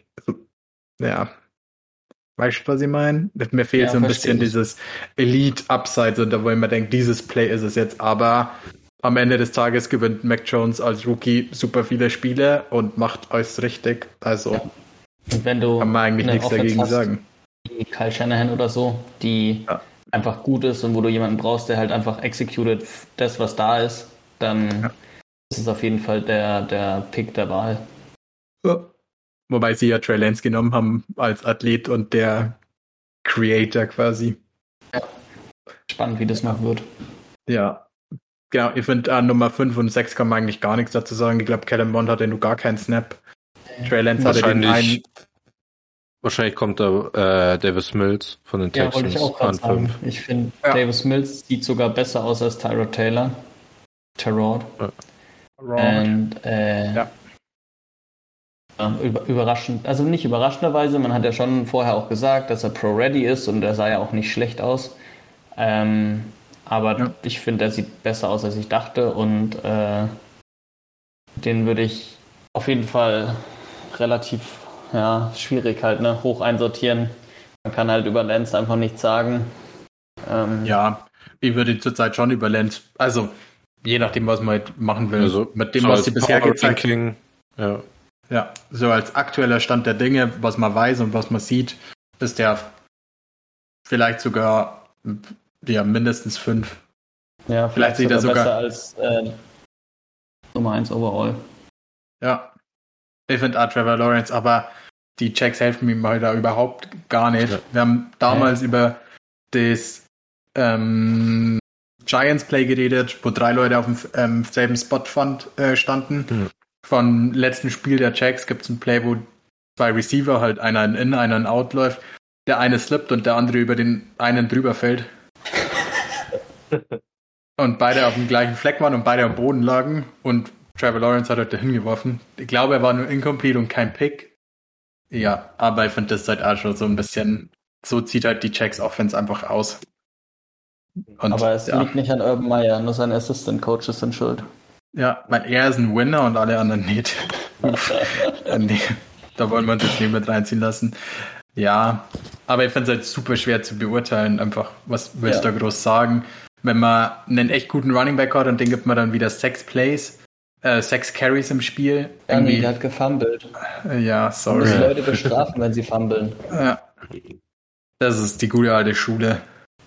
ja, weißt du, was ich meine? Mir fehlt ja, so ein bisschen ich. dieses Elite-Upside, und da wo ich mir denke, dieses Play ist es jetzt, aber am Ende des Tages gewinnt Mac Jones als Rookie super viele Spiele und macht alles richtig. Also ja. Und wenn du kann man eigentlich nichts Offense dagegen hast, sagen. Wie Kyle Shanahan oder so, die ja. einfach gut ist und wo du jemanden brauchst, der halt einfach executed das, was da ist, dann ja. ist es auf jeden Fall der, der Pick der Wahl. Ja. Wobei sie ja Trey Lance genommen haben als Athlet und der Creator quasi. Ja. Spannend, wie das noch wird. Ja. Genau, ich finde an Nummer fünf und sechs kann man eigentlich gar nichts dazu sagen. Ich glaube, Kellen Mond hatte nur gar keinen Snap. Trey Lance hatte den einen. Wahrscheinlich kommt da äh, Davis Mills von den Texans. Ja, wollte ich auch gerade sagen. Ich finde, ja. Davis Mills sieht sogar besser aus als Tyrod Taylor. Tyrod. Ja. Und, äh, ja. Über, überraschend, also nicht überraschenderweise, man hat ja schon vorher auch gesagt, dass er Pro-Ready ist und er sah ja auch nicht schlecht aus. Ähm, aber ja. ich finde, er sieht besser aus, als ich dachte und äh, den würde ich auf jeden Fall relativ ja, schwierig halt, ne, hoch einsortieren. Man kann halt über Lance einfach nichts sagen. Ähm, ja, ich würde zurzeit schon über Lance, also je nachdem, was man halt machen will, also, mit dem, was sie bisher gezeigt haben. Ja. Ja, so als aktueller Stand der Dinge, was man weiß und was man sieht, ist der vielleicht sogar ja, mindestens fünf. Ja, vielleicht, vielleicht sieht er sogar besser als äh, Nummer eins overall. Ja, ich finde auch Trevor Lawrence, aber die Checks helfen mir mal da überhaupt gar nicht. Ja. Wir haben damals ja. über das ähm, Giants Play geredet, wo drei Leute auf dem ähm, selben Spot fand, äh, standen. Mhm. Vom letzten Spiel der Jacks gibt es ein Play, wo zwei Receiver, halt einer in In, einer in Out läuft. Der eine slippt und der andere über den einen drüber fällt. Und beide auf dem gleichen Fleck waren und beide am Boden lagen. Und Trevor Lawrence hat halt dahin geworfen. Ich glaube, er war nur incomplete und kein Pick. Ja, aber ich finde das halt auch schon so ein bisschen, so zieht halt die Jacks Offense einfach aus. Und, Aber es ja. liegt nicht an Urban Meyer, nur seine Assistant Coaches sind schuld. Ja, weil er ist ein Winner und alle anderen nicht. Nee, da wollen wir uns jetzt nicht mit reinziehen lassen. Ja, aber ich finde es halt super schwer zu beurteilen. Einfach, was willst du Ja. da groß sagen? Wenn man einen echt guten Running Back hat und den gibt man dann wieder sechs Plays, äh, sechs Carries im Spiel. Ja, nee, Irgendwie, der hat gefummelt. äh, ja, Man sorry. muss Leute bestrafen, wenn sie fummeln. Ja. Das ist die gute alte Schule.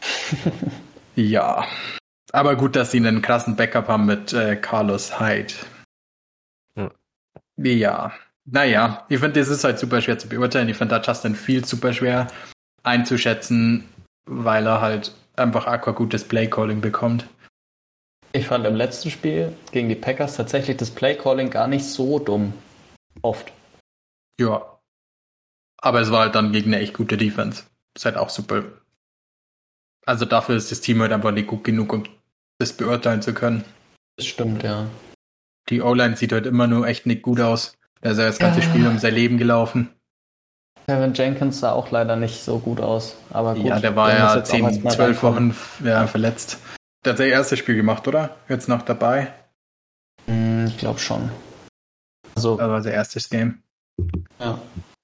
Ja. Aber gut, dass sie einen krassen Backup haben mit äh, Carlos Hyde. Ja. Ja. Naja, ich finde, das ist halt super schwer zu beurteilen. Ich finde da Justin Fields super schwer einzuschätzen, weil er halt einfach aqua gutes Playcalling bekommt. Ich fand im letzten Spiel gegen die Packers tatsächlich das Playcalling gar nicht so dumm. Oft. Ja. Aber es war halt dann gegen eine echt gute Defense. Ist halt auch super. Also dafür ist das Team halt einfach nicht gut genug, um das beurteilen zu können. Das stimmt, ja. Die O-Line sieht halt immer nur echt nicht gut aus. Da ist ja das ganze Ja. Spiel um sein Leben gelaufen. Kevin Jenkins sah auch leider nicht so gut aus. Aber gut, Ja, der war muss ja jetzt auch zehn, erstmal zwölf reinkommen. Wochen ja, verletzt. Der hat sein erstes Spiel gemacht, oder? Jetzt noch dabei. Hm, ich glaube schon. Also, Das war sein erstes Game. ja.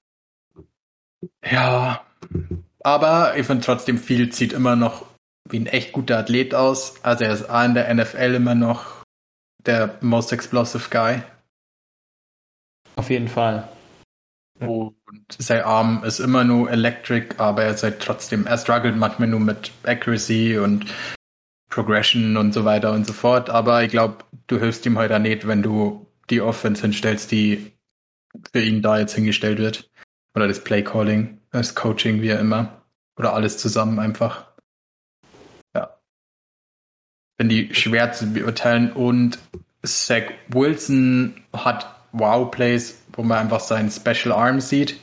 Ja. Aber ich finde trotzdem, Fields sieht immer noch wie ein echt guter Athlet aus. Also er ist A in der N F L immer noch der most explosive guy. Auf jeden Fall. Und sein Arm ist immer nur electric, aber er ist halt trotzdem, er struggelt manchmal nur mit Accuracy und Progression und so weiter und so fort. Aber ich glaube, du hilfst ihm heute nicht, wenn du die Offense hinstellst, die für ihn da jetzt hingestellt wird. Oder das Play-Calling, das Coaching, wie er immer. Oder alles zusammen einfach. Ja. Finde ich schwer zu beurteilen. Und Zach Wilson hat Wow-Plays, wo man einfach seinen Special Arm sieht.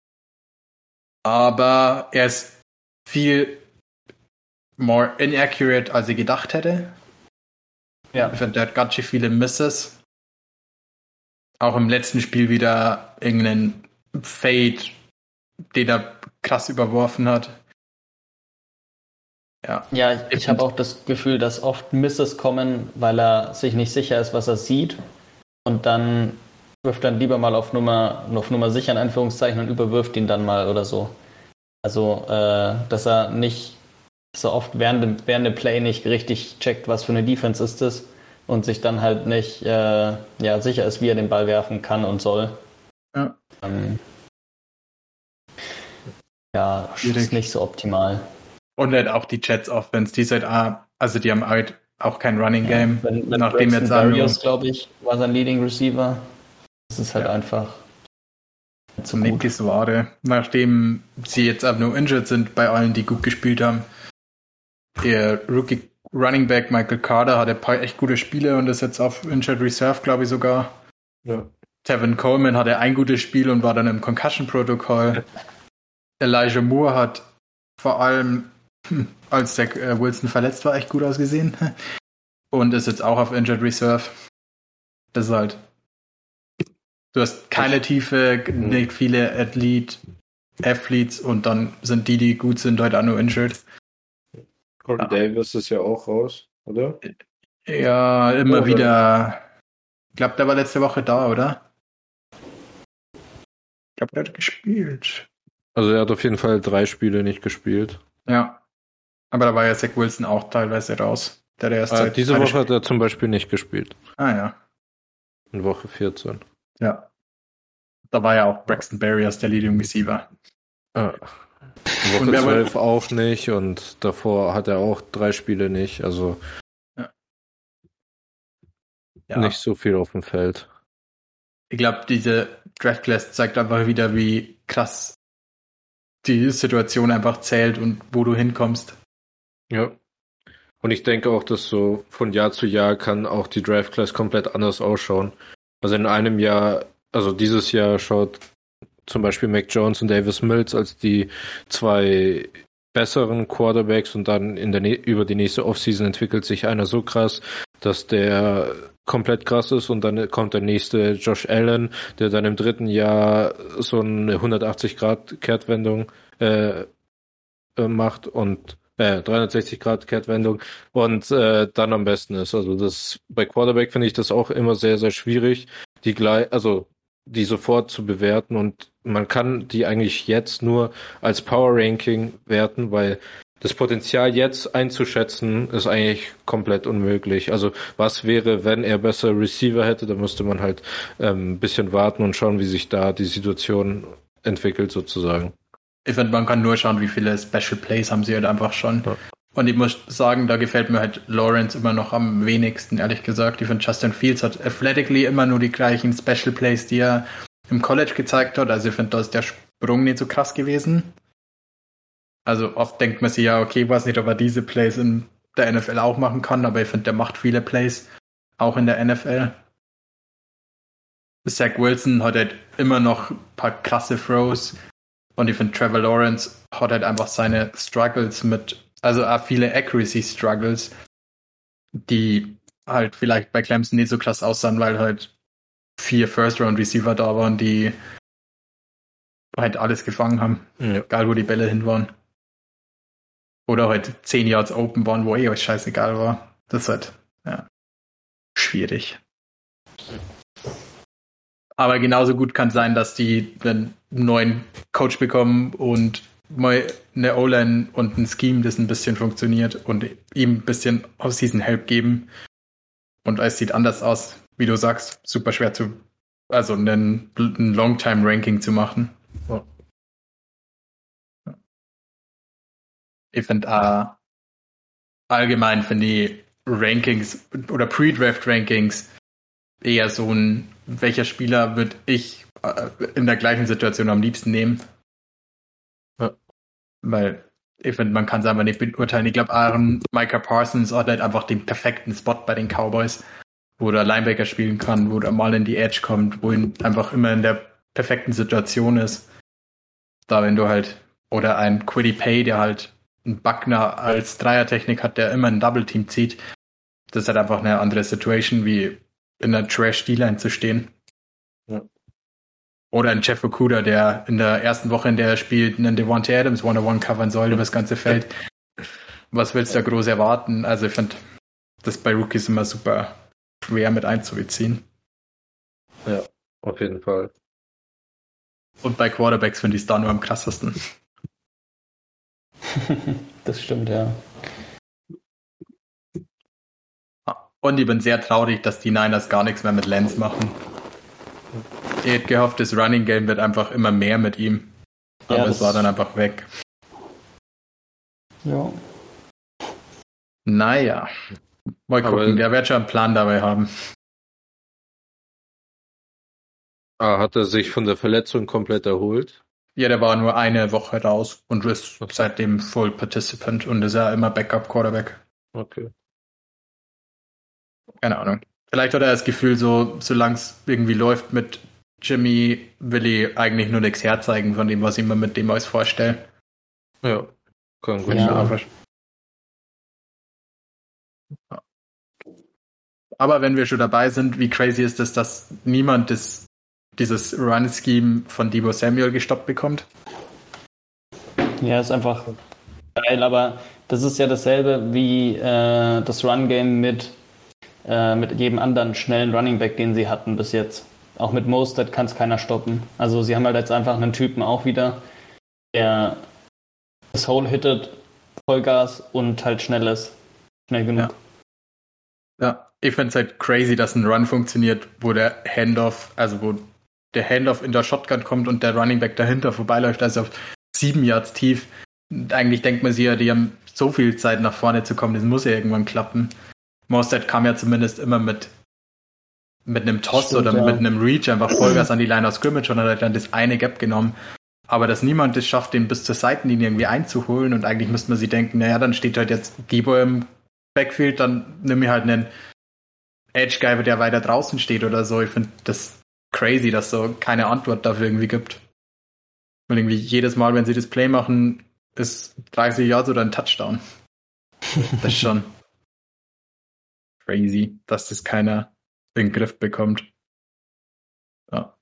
Aber er ist viel more inaccurate, als ich gedacht hätte. Ja. Ich finde, der hat ganz schön viele Misses. Auch im letzten Spiel wieder irgendeinen Fade, den er krass überworfen hat. Ja, Ja, ich, ich habe auch das Gefühl, dass oft Misses kommen, weil er sich nicht sicher ist, was er sieht. Und dann wirft dann lieber mal auf Nummer, auf Nummer sicher in Anführungszeichen und überwirft ihn dann mal oder so. Also, äh, dass er nicht so oft während dem, während dem Play nicht richtig checkt, was für eine Defense ist es und sich dann halt nicht äh, ja, sicher ist, wie er den Ball werfen kann und soll. Ja. Ähm, ja, Schwierig. ist nicht so optimal. Und halt auch die Jets Offense, die ist halt, ah, also die haben halt auch kein Running Game. Ja, wenn, wenn nachdem Braxton jetzt auch nur- Berrios, glaube ich, war sein Leading Receiver. Das ist halt Ja. einfach nicht so Nicht gut. das Wahre. Nachdem sie jetzt auch nur injured sind bei allen, die gut gespielt haben. Ihr Rookie Running Back Michael Carter hatte ein paar echt gute Spiele und ist jetzt auf Injured Reserve, glaube ich sogar. Ja. Tevin Coleman hatte ein gutes Spiel und war dann im Concussion-Protokoll. Elijah Moore hat vor allem, hm, als der äh, Wilson verletzt war, echt gut ausgesehen. Und ist jetzt auch auf Injured Reserve. Das ist halt. Du hast keine Tiefe, Mhm. nicht viele Athlete, Athletes und dann sind die, die gut sind, heute auch nur injured. Corey Ja. Davis ist ja auch raus, oder? Ja, immer Oder- wieder. Ich glaube, der war letzte Woche da, oder? Ich glaube, der hat gespielt. Also er hat auf jeden Fall drei Spiele nicht gespielt. Ja. Aber da war ja Zach Wilson auch teilweise raus. Der hat erst Ah, seit diese beide Woche hat er zum Beispiel nicht gespielt. Sp- Ah ja. In Woche vierzehn. Ja. Da war ja auch Braxton Berrios der Leading Receiver. Ah. In Und Woche wer war- zwölf auch nicht und davor hat er auch drei Spiele nicht. Also Ja. nicht so viel auf dem Feld. Ich glaube, diese Draft Class zeigt einfach wieder, wie krass die Situation einfach zählt und wo du hinkommst. Ja. Und ich denke auch, dass so von Jahr zu Jahr kann auch die Draft Class komplett anders ausschauen. Also in einem Jahr, also dieses Jahr schaut zum Beispiel Mac Jones und Davis Mills als die zwei besseren Quarterbacks und dann in der ne- über die nächste Offseason entwickelt sich einer so krass, dass der komplett krass ist und dann kommt der nächste Josh Allen, der dann im dritten Jahr so eine hundertachtzig Grad Kehrtwendung äh, äh, macht und äh, dreihundertsechzig Grad Kehrtwendung und äh, dann am besten ist. Also das bei Quarterback finde ich das auch immer sehr, sehr schwierig, die gleich, also die sofort zu bewerten und man kann die eigentlich jetzt nur als Power Ranking werten, weil das Potenzial jetzt einzuschätzen ist eigentlich komplett unmöglich. Also was wäre, wenn er besser Receiver hätte, da müsste man halt ähm, ein bisschen warten und schauen, wie sich da die Situation entwickelt sozusagen. Ich finde, man kann nur schauen, wie viele Special Plays haben sie halt einfach schon. Ja. Und ich muss sagen, da gefällt mir halt Lawrence immer noch am wenigsten, ehrlich gesagt. Ich finde, Justin Fields hat athletically immer nur die gleichen Special Plays, die er im College gezeigt hat. Also ich finde, da ist der Sprung nicht so krass gewesen. Also oft denkt man sich ja, okay, ich weiß nicht, ob er diese Plays in der N F L auch machen kann, aber ich finde, der macht viele Plays, auch in der N F L. Zach Wilson hat halt immer noch ein paar krasse Throws. Und ich finde, Trevor Lawrence hat halt einfach seine Struggles mit, also auch viele Accuracy-Struggles, die halt vielleicht bei Clemson nicht so krass aussahen, weil halt vier First-Round-Receiver da waren, die halt alles gefangen haben, Ja. egal wo die Bälle hin waren. Oder halt zehn Yards open waren, wo eh euch scheißegal war. Das ist halt, ja, schwierig. Aber genauso gut kann sein, dass die einen neuen Coach bekommen und mal eine O-Line und ein Scheme, das ein bisschen funktioniert und ihm ein bisschen Off-Season-Help geben. Und es sieht anders aus, wie du sagst, super schwer zu, also einen, ein Long-Time-Ranking zu machen. Ja. Ich finde äh, allgemein finde die Rankings oder Pre-Draft-Rankings eher so ein, welcher Spieler würde ich äh, in der gleichen Situation am liebsten nehmen. Ja. Weil ich finde, man kann es einfach nicht beurteilen. Ich glaube, Aaron Micah Parsons hat halt einfach den perfekten Spot bei den Cowboys, wo der Linebacker spielen kann, wo er mal in die Edge kommt, wo ihn einfach immer in der perfekten Situation ist. Da wenn du halt, oder ein Quiddy Pay, der halt einen Buckner als Dreiertechnik hat, der immer ein Double-Team zieht, das ist halt einfach eine andere Situation, wie in einer Trash-D-Line zu stehen. Ja. Oder ein Jeff Okuda, der in der ersten Woche, in der er spielt, einen Devontae Adams one-on-one covern soll über das ganze Feld. Was willst du da groß erwarten? Also ich finde das bei Rookies immer super schwer mit einzubeziehen. Ja, auf jeden Fall. Und bei Quarterbacks finde ich es da nur am krassesten. Das stimmt, ja. Und ich bin sehr traurig, dass die Niners gar nichts mehr mit Lance machen. Ich hätte gehofft, das Running Game wird einfach immer mehr mit ihm. Aber Ja, es das- war dann einfach weg. Ja. Naja. Mal gucken, Aber- der wird schon einen Plan dabei haben. Ah, hat er sich von der Verletzung komplett erholt? Ja, der war nur eine Woche raus und ist Okay. seitdem Full Participant und ist ja immer Backup Quarterback. Okay. Keine Ahnung. Vielleicht hat er das Gefühl, so solange es irgendwie läuft mit Jimmy, will ich eigentlich nur nichts herzeigen von dem, was ich mir mit dem alles vorstelle. Ja, kann gut Ja. sein. Aber wenn wir schon dabei sind, wie crazy ist es, dass niemand das, dieses Run-Scheme von Deebo Samuel gestoppt bekommt? Ja, ist einfach geil, aber das ist ja dasselbe wie äh, das Run-Game mit, äh, mit jedem anderen schnellen Running Back, den sie hatten bis jetzt. Auch mit Mostert kann es keiner stoppen. Also sie haben halt jetzt einfach einen Typen auch wieder, der das Hole hittet, Vollgas und halt schnell ist. Schnell genug. Ja, ich finde es halt crazy, dass ein Run funktioniert, wo der Handoff, also wo der Handoff in der Shotgun kommt und der Running Back dahinter vorbeiläuft, also auf sieben Yards tief. Und eigentlich denkt man sich ja, die haben so viel Zeit nach vorne zu kommen, das muss ja irgendwann klappen. Mostert kam ja zumindest immer mit mit einem Toss Stimmt, oder ja. mit einem Reach einfach Vollgas an die Line of Scrimmage und hat halt dann das eine Gap genommen. Aber dass niemand es schafft, den bis zur Seitenlinie irgendwie einzuholen und eigentlich müsste man sich denken, naja, dann steht halt jetzt Deebo im Backfield, dann nimm mir halt einen Edge-Guy, der weiter draußen steht oder so. Ich finde das crazy, dass so keine Antwort dafür irgendwie gibt. Und irgendwie jedes Mal, wenn sie das Play machen, ist dreißig Yards oder ein Touchdown. Das ist schon crazy, dass das keiner in den Griff bekommt. Ja.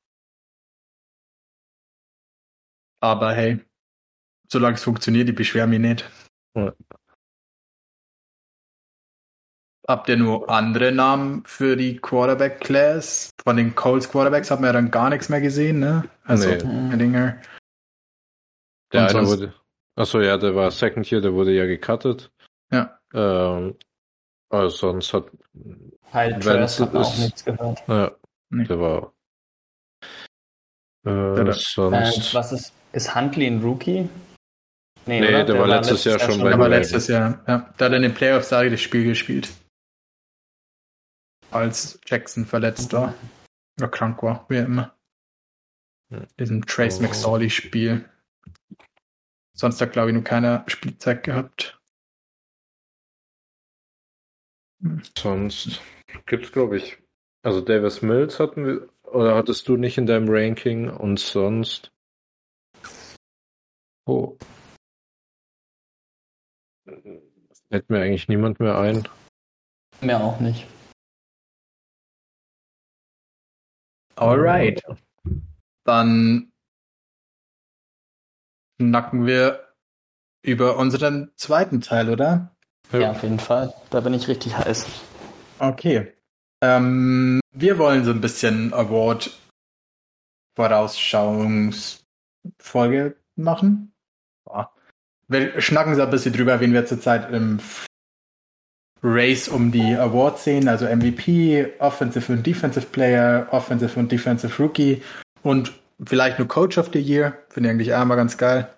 Aber hey, solange es funktioniert, ich beschwere mich nicht. Ja. Habt ihr nur andere Namen für die Quarterback-Class? Von den Colts Quarterbacks hat man ja dann gar nichts mehr gesehen, ne? Also, Nee. Dinger. Der Und eine sonst- wurde. Achso, ja, der war Second Year, der wurde ja gecuttet. Ja. Ähm, aber sonst hat. Kyle Wentz Trask hat man auch ist- nichts gehört. Ja, Nee. der war. Äh, Der- Äh, sonst. was ist, ist Huntley ein Rookie? Nee, der war letztes Jahr schon bei Aber den letztes Jahr, ja. Da hat er in den Playoffs da das Spiel gespielt. Als Jackson verletzt war. Oder krank war, wie immer. Hm. Diesem Trace Oh. McSorley-Spiel. Sonst hat, glaube ich, nur keiner Spielzeit gehabt. Sonst gibt's, glaube ich. Also Davis Mills hatten wir. Oder hattest du nicht in deinem Ranking und sonst. Oh. Fällt mir eigentlich niemand mehr ein. Mehr auch nicht. Alright. Dann schnacken wir über unseren zweiten Teil, oder? Ja, auf jeden Fall. Da bin ich richtig heiß. Okay. Ähm, wir wollen so ein bisschen Award-Vorausschauungsfolge machen. Ja. Wir schnacken so ein bisschen drüber, wen wir zurzeit im Race um die Awards sehen, also M V P, Offensive und Defensive Player, Offensive und Defensive Rookie und vielleicht nur Coach of the Year. Finde ich eigentlich auch immer ganz geil.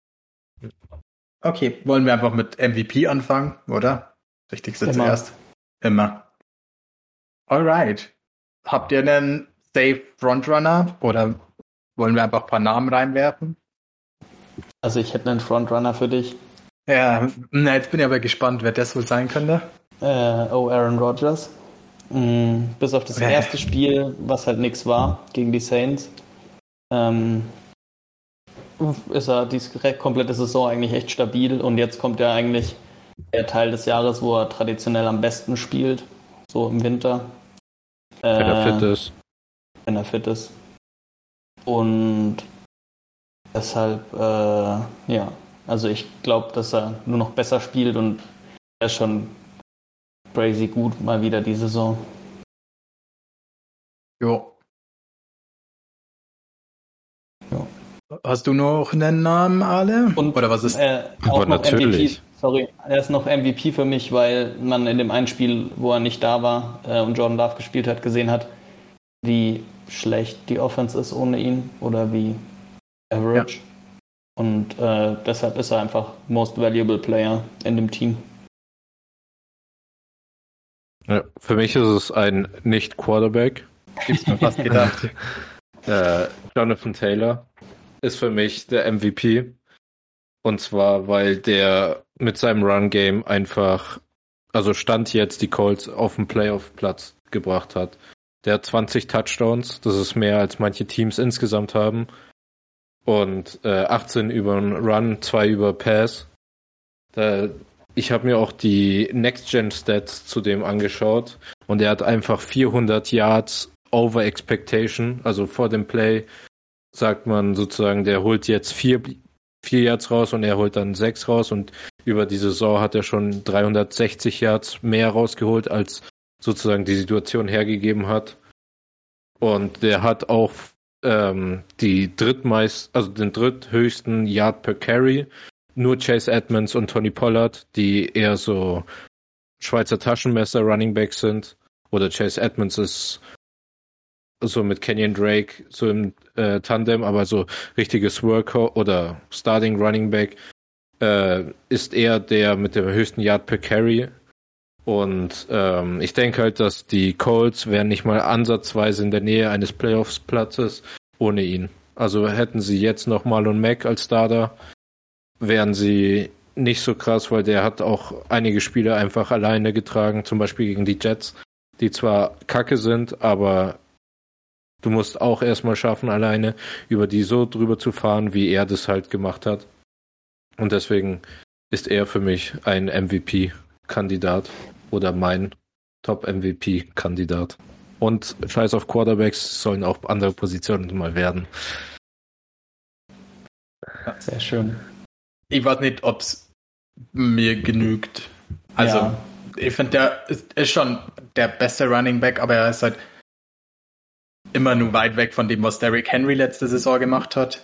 Okay, wollen wir einfach mit M V P anfangen, oder? Wichtigste Immer. zuerst. Immer. Alright. Habt ihr einen Safe Frontrunner oder wollen wir einfach ein paar Namen reinwerfen? Also ich hätte einen Frontrunner für dich. Ja, na, jetzt bin ich aber gespannt, wer das wohl sein könnte. Äh, oh, Aaron Rodgers. Mm, bis auf das Okay. erste Spiel, was halt nichts war, gegen die Saints, ähm, ist er die komplette Saison eigentlich echt stabil und jetzt kommt ja eigentlich der Teil des Jahres, wo er traditionell am besten spielt, so im Winter. Äh, Wenn er fit ist. Wenn er fit ist. Und deshalb, äh, ja, also ich glaube, dass er nur noch besser spielt und er ist schon crazy gut mal wieder die Saison. Jo. Jo. Hast du noch einen Namen, Ale? Und, Oder was ist? Äh, Aber auch noch natürlich. M V P. Sorry, er ist noch M V P für mich, weil man in dem einen Spiel, wo er nicht da war äh, und Jordan Love gespielt hat, gesehen hat, wie schlecht die Offense ist ohne ihn oder wie average. Ja. Und äh, deshalb ist er einfach most valuable player in dem Team. Ja, für mich ist es ein Nicht-Quarterback. Gibt's mir fast gedacht. äh, Jonathan Taylor ist für mich der M V P. Und zwar, weil der mit seinem Run-Game einfach, also Stand jetzt die Colts auf den Playoff-Platz gebracht hat. Der hat zwanzig Touchdowns, das ist mehr als manche Teams insgesamt haben. Und äh, achtzehn über den Run, zwei über Pass. Da, ich habe mir auch die Next-Gen-Stats zu dem angeschaut und er hat einfach vierhundert Yards over Expectation, also vor dem Play sagt man sozusagen, der holt jetzt vier, vier Yards raus und er holt dann sechs raus und über die Saison hat er schon dreihundertsechzig Yards mehr rausgeholt, als sozusagen die Situation hergegeben hat. Und der hat auch ähm, die drittmeist, also den dritthöchsten Yard per Carry. Nur Chase Edmonds und Tony Pollard, die eher so Schweizer Taschenmesser Running Backs sind. Oder Chase Edmonds ist so mit Kenyon Drake so im äh, Tandem, aber so richtiges Worker oder Starting Running Back äh, ist eher der mit dem höchsten Yard per Carry. Und ähm, ich denke halt, dass die Colts wären nicht mal ansatzweise in der Nähe eines Playoffs-Platzes ohne ihn. Also hätten sie jetzt noch Marlon Mack als Starter, wären sie nicht so krass, weil der hat auch einige Spiele einfach alleine getragen, zum Beispiel gegen die Jets, die zwar kacke sind, aber du musst auch erstmal schaffen, alleine über die so drüber zu fahren, wie er das halt gemacht hat. Und deswegen ist er für mich ein M V P-Kandidat oder mein Top-M V P-Kandidat. Und scheiß auf Quarterbacks, sollen auch andere Positionen mal werden. Ja, sehr schön. Ich weiß nicht, ob es mir genügt. Also, ja. ich finde, der ist, ist schon der beste Running Back, aber er ist halt immer nur weit weg von dem, was Derrick Henry letzte Saison gemacht hat.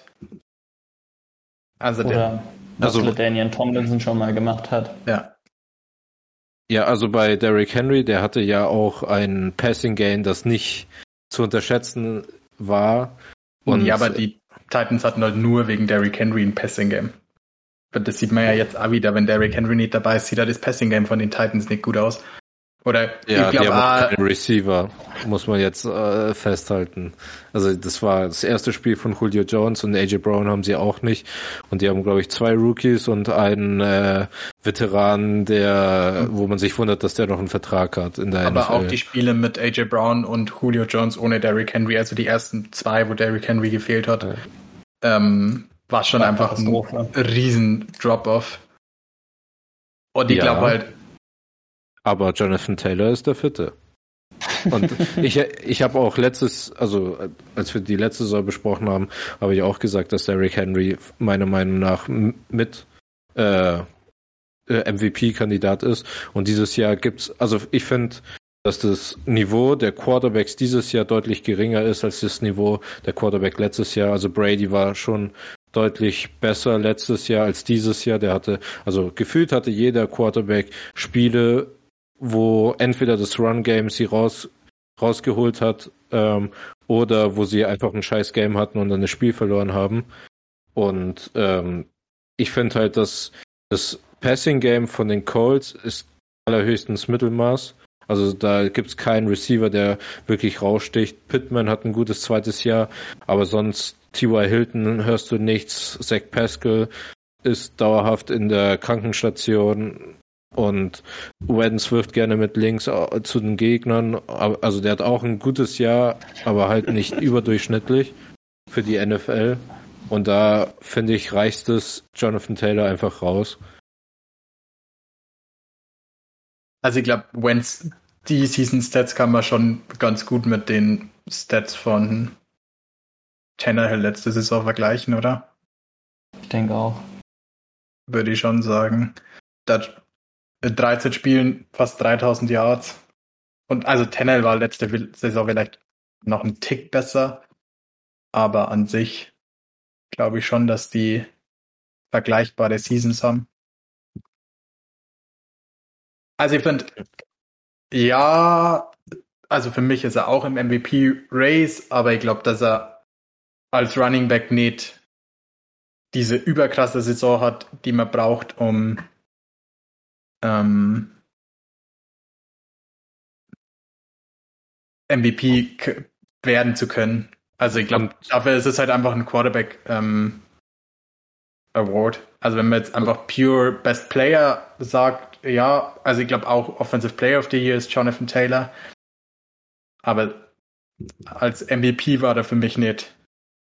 Also Oder der, was also- LaDainian Tomlinson schon mal gemacht hat. ja. Ja, also bei Derrick Henry, der hatte ja auch ein Passing Game, das nicht zu unterschätzen war. Und ja, aber die Titans hatten halt nur wegen Derrick Henry ein Passing Game. Das sieht man ja jetzt auch wieder, wenn Derrick Henry nicht dabei ist, sieht halt das Passing Game von den Titans nicht gut aus. Oder ja, ich die glaube, haben auch ah, keinen Receiver, muss man jetzt äh, festhalten. Also das war das erste Spiel von Julio Jones und A J Brown haben sie auch nicht. Und die haben, glaube ich, zwei Rookies und einen äh, Veteran, der, wo man sich wundert, dass der noch einen Vertrag hat in der aber N F L. auch die Spiele mit A J Brown und Julio Jones ohne Derrick Henry, also die ersten zwei, wo Derrick Henry gefehlt hat, Ja. ähm, war schon War einfach ein Katastrophe. riesen Drop-Off. Und ich Ja. glaube halt, Aber Jonathan Taylor ist der Vierte. Und ich, ich habe auch letztes, also als wir die letzte Saison besprochen haben, habe ich auch gesagt, dass Derrick Henry meiner Meinung nach m- mit äh, M V P-Kandidat ist. Und dieses Jahr gibt's, also ich finde, dass das Niveau der Quarterbacks dieses Jahr deutlich geringer ist als das Niveau der Quarterback letztes Jahr. Also Brady war schon deutlich besser letztes Jahr als dieses Jahr. Der hatte, also gefühlt hatte jeder Quarterback Spiele, wo entweder das Run-Game sie raus, rausgeholt hat, ähm, oder wo sie einfach ein scheiß Game hatten und dann das Spiel verloren haben. Und ähm, ich finde halt, dass das Passing-Game von den Colts ist allerhöchstens Mittelmaß. Also da gibt's keinen Receiver, der wirklich raussticht. Pittman hat ein gutes zweites Jahr, aber sonst T Y Hilton hörst du nichts. Zach Pascal ist dauerhaft in der Krankenstation. Und Wentz wirft gerne mit links zu den Gegnern. Also der hat auch ein gutes Jahr, aber halt nicht überdurchschnittlich für die N F L. Und da, finde ich, reicht es Jonathan Taylor einfach raus. also ich glaube, Wentz, die Season-Stats kann man schon ganz gut mit den Stats von Tannehill letzte Saison vergleichen, oder? Ich denke auch. Würde ich schon sagen. Da in dreizehn Spielen fast dreitausend Yards. Und also Tannehill war letzte Saison vielleicht noch ein Tick besser, aber an sich glaube ich schon, dass die vergleichbare Seasons haben. Also ich finde, ja, also für mich ist er auch im M V P-Race, aber ich glaube, dass er als Running Back nicht diese überkrasse Saison hat, die man braucht, um ähm, M V P k- werden zu können. Also ich glaube, dafür ist es halt einfach ein Quarterback ähm, Award. Also wenn man jetzt einfach pure Best Player sagt, ja, also ich glaube auch Offensive Player of the Year ist Jonathan Taylor. Aber als M V P war der für mich nicht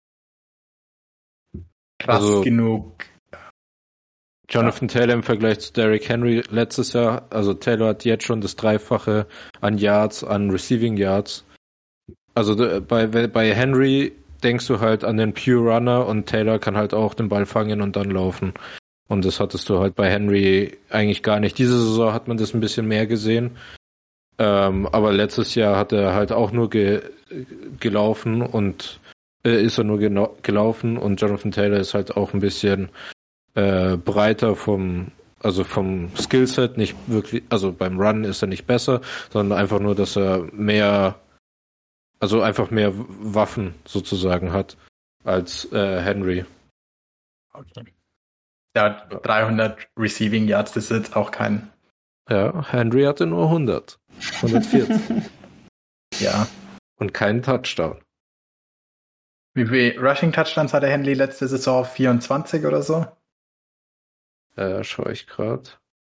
krass Also- genug. Jonathan Taylor im Vergleich zu Derrick Henry letztes Jahr, also Taylor hat jetzt schon das Dreifache an Yards, an Receiving Yards. Also d- bei, bei Henry denkst du halt an den Pure Runner und Taylor kann halt auch den Ball fangen und dann laufen. Und das hattest du halt bei Henry eigentlich gar nicht. Diese Saison hat man das ein bisschen mehr gesehen. Ähm, aber letztes Jahr hat er halt auch nur ge, gelaufen und äh, ist er nur gena- gelaufen und Jonathan Taylor ist halt auch ein bisschen äh, breiter vom, also vom Skillset, nicht wirklich, also beim Run ist er nicht besser, sondern einfach nur, dass er mehr, also einfach mehr Waffen sozusagen hat als äh, Henry. Okay. Ja, dreihundert Receiving Yards, das ist jetzt auch kein. Ja, Henry hatte nur hundert. hundertvierzig. Ja. Und keinen Touchdown. Wie viele Rushing Touchdowns hatte Henley letzte Saison? vierundzwanzig oder so? Äh, schaue ich gerade.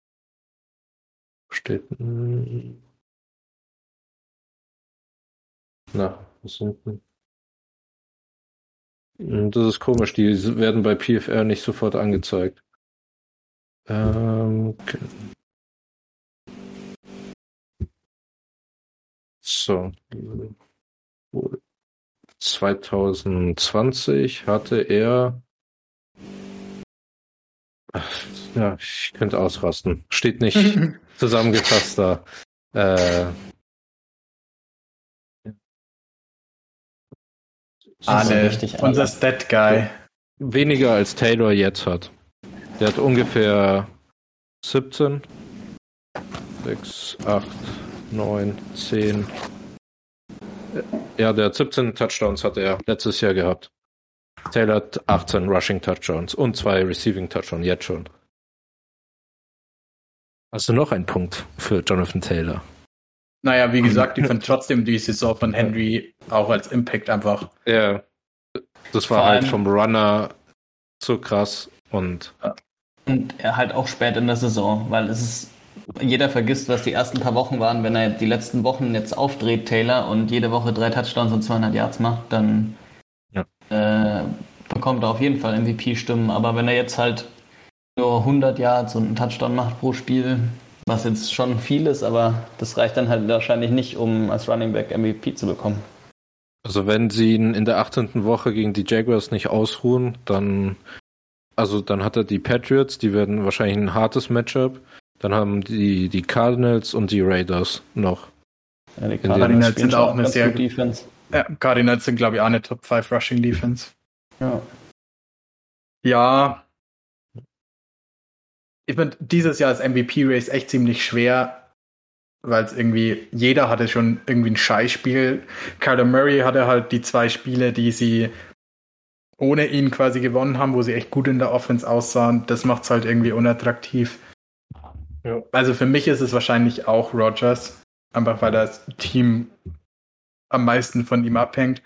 Steht. hm, Na, was sind denn? Hm, Das ist komisch, die werden bei P F R nicht sofort angezeigt. Ähm, okay. So. zwanzig zwanzig hatte er Ja, ich könnte ausrasten. Steht nicht zusammengefasst da. Äh, Arne, richtig, unser Arne. Stat Guy. Weniger als Taylor jetzt hat. Der hat ungefähr siebzehn, sechs, acht, neun, zehn. Ja, der hat siebzehn Touchdowns hat er letztes Jahr gehabt. Taylor hat achtzehn Rushing Touchdowns und zwei Receiving Touchdowns jetzt schon. Hast du noch einen Punkt für Jonathan Taylor? Naja, wie gesagt, ich finde trotzdem die Saison von Henry auch als Impact einfach. Ja, das war Vor halt allem- vom Runner so krass und Und er halt auch spät in der Saison, weil es ist, jeder vergisst, was die ersten paar Wochen waren. Wenn er die letzten Wochen jetzt aufdreht, Taylor, und jede Woche drei Touchdowns und zweihundert Yards macht, dann Ja. äh, bekommt er auf jeden Fall M V P-Stimmen. Aber wenn er jetzt halt nur hundert Yards und einen Touchdown macht pro Spiel, was jetzt schon viel ist, aber das reicht dann halt wahrscheinlich nicht, um als Running Back M V P zu bekommen. also wenn sie ihn in der achtzehnten Woche gegen die Jaguars nicht ausruhen, dann also dann hat er die Patriots, die werden wahrscheinlich ein hartes Matchup. Dann haben die die Cardinals und die Raiders noch. Ja, die Cardinals spielen sind schon auch eine ganz sehr- gute Defense. Ja, Cardinals sind, glaube ich, auch eine Top fünf Rushing Defense. Ja. Ja. Ich finde, dieses Jahr ist M V P-Race echt ziemlich schwer, weil es irgendwie, jeder hatte schon irgendwie ein Scheißspiel. Kyler Murray hatte halt die zwei Spiele, die sie ohne ihn quasi gewonnen haben, wo sie echt gut in der Offense aussahen. Das macht es halt irgendwie unattraktiv. Ja. Also für mich ist es wahrscheinlich auch Rodgers, einfach weil das Team am meisten von ihm abhängt.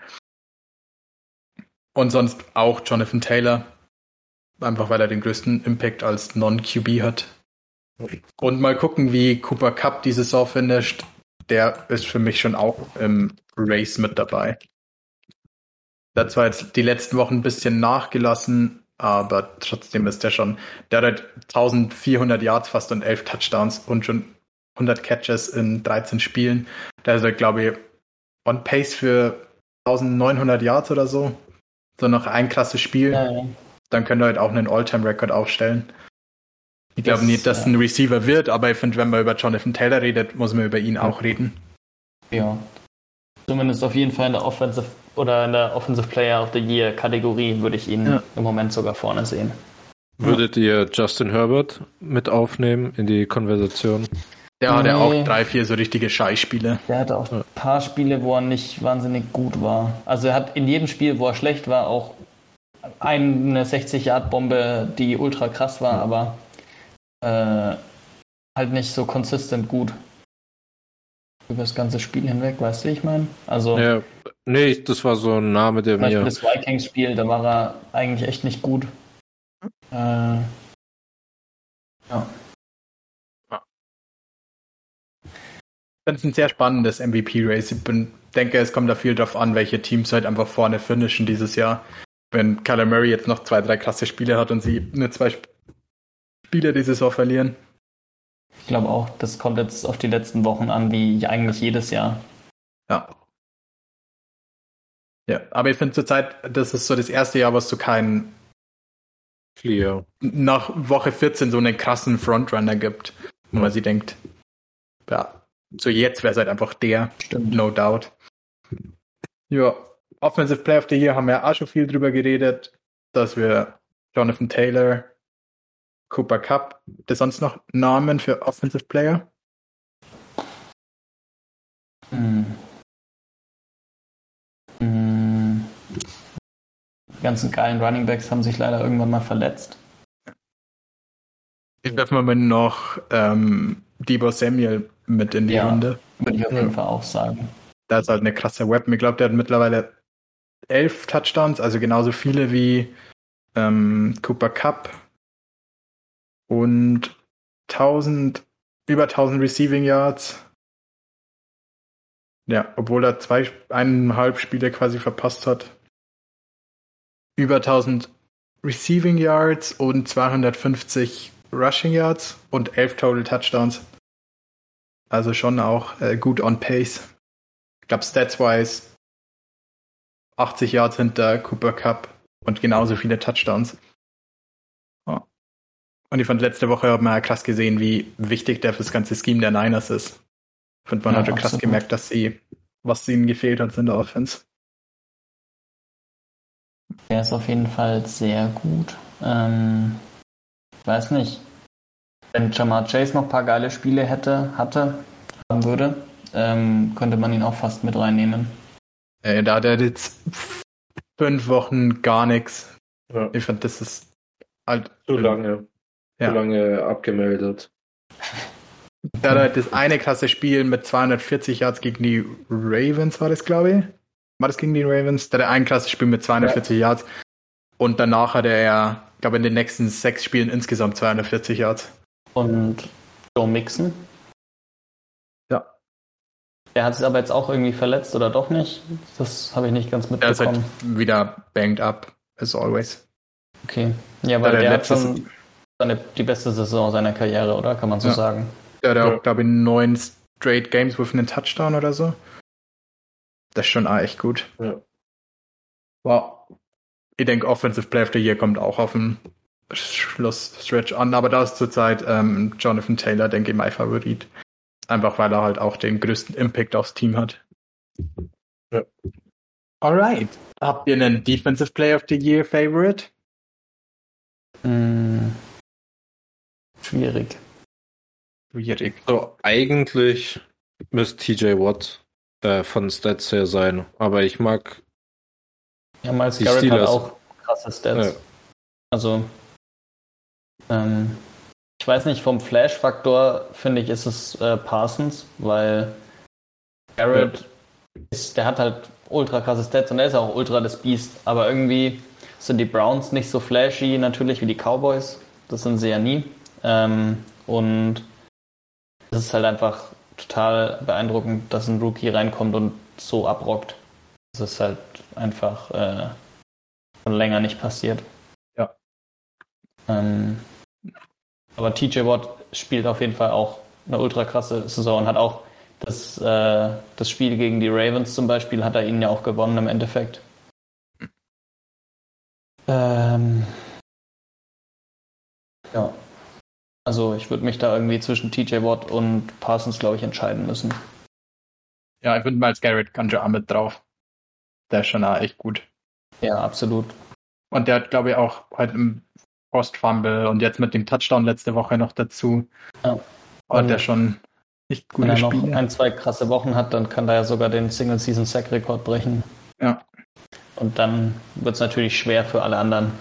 Und sonst auch Jonathan Taylor, einfach weil er den größten Impact als Non-Q B hat. Und mal gucken, wie Cooper Kupp die Saison finisht. Der ist für mich schon auch im Race mit dabei. Der hat zwar jetzt die letzten Wochen ein bisschen nachgelassen, aber trotzdem ist der schon, der hat halt eintausendvierhundert Yards fast und elf Touchdowns und schon hundert Catches in dreizehn Spielen. Der ist halt, glaube ich, on pace für eintausendneunhundert Yards oder so. So noch ein krasses Spiel. Ja, ja. Dann könnt ihr halt auch einen All-Time-Record aufstellen. Ich glaube Das, nicht, dass ja. ein Receiver wird, aber ich finde, wenn man über Jonathan Taylor redet, muss man über ihn auch reden. Ja. Zumindest auf jeden Fall in der Offensive oder in der Offensive Player of the Year Kategorie würde ich ihn Ja. im Moment sogar vorne sehen. Würdet ihr Justin Herbert mit aufnehmen in die Konversation? Der hatte Nee. auch drei, vier so richtige Scheißspiele. Der hatte auch ein paar Spiele, wo er nicht wahnsinnig gut war. Also er hat in jedem Spiel, wo er schlecht war, auch eine sechzig-Yard-Bombe, die ultra krass war, aber äh, halt nicht so consistent gut. Über das ganze Spiel hinweg, weißt du, wie ich meine? Also Ja, nee, das war so ein Name, der zum Beispiel mir. das Vikings-Spiel, da war er eigentlich echt nicht gut. Äh, ja. Ich finde es ein sehr spannendes M V P-Race. Ich bin, denke, es kommt da viel drauf an, welche Teams halt einfach vorne finishen dieses Jahr. Wenn Kyler Murray jetzt noch zwei, drei krasse Spiele hat und sie nur zwei Sp- Spiele die Saison verlieren. Ich glaube auch, das kommt jetzt auf die letzten Wochen an, wie eigentlich jedes Jahr. Ja. Ja, aber ich finde zurzeit, das ist so das erste Jahr, was du keinen Clear. nach Woche vierzehn so einen krassen Frontrunner gibt, wo man sich denkt, ja, so jetzt wäre es halt einfach der, Stimmt. no doubt. Ja, Offensive Player of the Year haben wir auch schon viel drüber geredet, dass wir Jonathan Taylor, Cooper Kupp, das sonst noch Namen für Offensive Player? Hm. Hm. Die ganzen geilen Running Backs haben sich leider irgendwann mal verletzt. Ich werfe mal noch ähm, Deebo Samuel mit in die Ja. Runde. Würde ich auf jeden Fall auch sagen. Da ist halt eine krasse Weapon. Ich glaube, der hat mittlerweile elf Touchdowns, also genauso viele wie ähm, Cooper Kupp und tausend, über tausend Receiving Yards. Ja, obwohl er zwei, eineinhalb Spiele quasi verpasst hat. Über tausend Receiving Yards und zweihundertfünfzig Rushing Yards und elf Total Touchdowns. Also schon auch äh, gut on pace. Ich glaube, stats-wise achtzig Yards hinter Cooper Kupp und genauso viele Touchdowns. Ja. Und ich fand, letzte Woche hat man ja krass gesehen, wie wichtig der fürs ganze Scheme der Niners ist. Ich finde, man Ja, hat schon krass absolut. gemerkt, dass sie, was ihnen gefehlt hat in der Offense. Der ist auf jeden Fall sehr gut. Ähm, ich weiß nicht. Wenn Jamar Chase noch ein paar geile Spiele hätte, hatte, haben würde, ähm, könnte man ihn auch fast mit reinnehmen. Äh, da hat er jetzt fünf Wochen gar nichts. Ja. Ich finde, das ist halt Zu lange. Ja. Zu lange abgemeldet. Der hat halt das eine krasse Spiel mit zweihundertvierzig Yards gegen die Ravens, war das, glaube ich. War das gegen die Ravens? Der hat ein krasses Spiel mit zweihundertvierzig ja. Yards. Und danach hat er ja, ich glaube, in den nächsten sechs Spielen insgesamt zweihundertvierzig Yards. Und Joe Mixon? Ja. Der hat sich aber jetzt auch irgendwie verletzt oder doch nicht? Das habe ich nicht ganz Er ist halt mitbekommen. wieder banged up, as always. Okay. Ja, weil Ja, der der, hat letzte- schon seine, die beste Saison seiner Karriere, oder? Kann man so Ja. sagen. Der hat Ja. auch, glaube ich, neun straight Games with einen Touchdown oder so. Das ist schon auch echt gut. Ja. Wow. Ich denke, Offensive Player of the Year kommt auch auf den Schlussstretch an, aber da ist zurzeit ähm, Jonathan Taylor, denke ich, mein Favorit. Einfach weil er halt auch den größten Impact aufs Team hat. Ja. Alright. Habt ihr einen Defensive Player of the Year Favorite? Hm. Schwierig. Schwierig. So, eigentlich müsste T J Watt äh, von Stats her sein. Aber ich mag. Ja, Miles Die Garrett hat Steelers. auch krasse Stats. Ja. Also, ähm, ich weiß nicht, vom Flash-Faktor finde ich, ist es äh, Parsons, weil Garrett, ist, der hat halt ultra krasse Stats und er ist auch ultra das Biest. Aber irgendwie sind die Browns nicht so flashy natürlich wie die Cowboys. Das sind sie ja nie. Ähm, und es ist halt einfach total beeindruckend, dass ein Rookie reinkommt und so abrockt. Das ist halt einfach äh, schon länger nicht passiert. Ja. Ähm, aber T J Watt spielt auf jeden Fall auch eine ultra krasse Saison und hat auch das, äh, das Spiel gegen die Ravens zum Beispiel, hat er ihnen ja auch gewonnen im Endeffekt. Ähm, ja. Also ich würde mich da irgendwie zwischen T J Watt und Parsons, glaube ich, entscheiden müssen. Ja, ich finde Miles Garrett kann schon auch mit drauf. Der ist schon auch echt gut. Ja, absolut. Und der hat, glaube ich, auch halt im Post-Fumble und jetzt mit dem Touchdown letzte Woche noch dazu. Ja. Hat der schon echt gute Wenn er noch Spiele. ein, zwei krasse Wochen hat, dann kann er ja sogar den Single-Season-Sack-Rekord brechen. Ja. Und dann wird es natürlich schwer für alle anderen.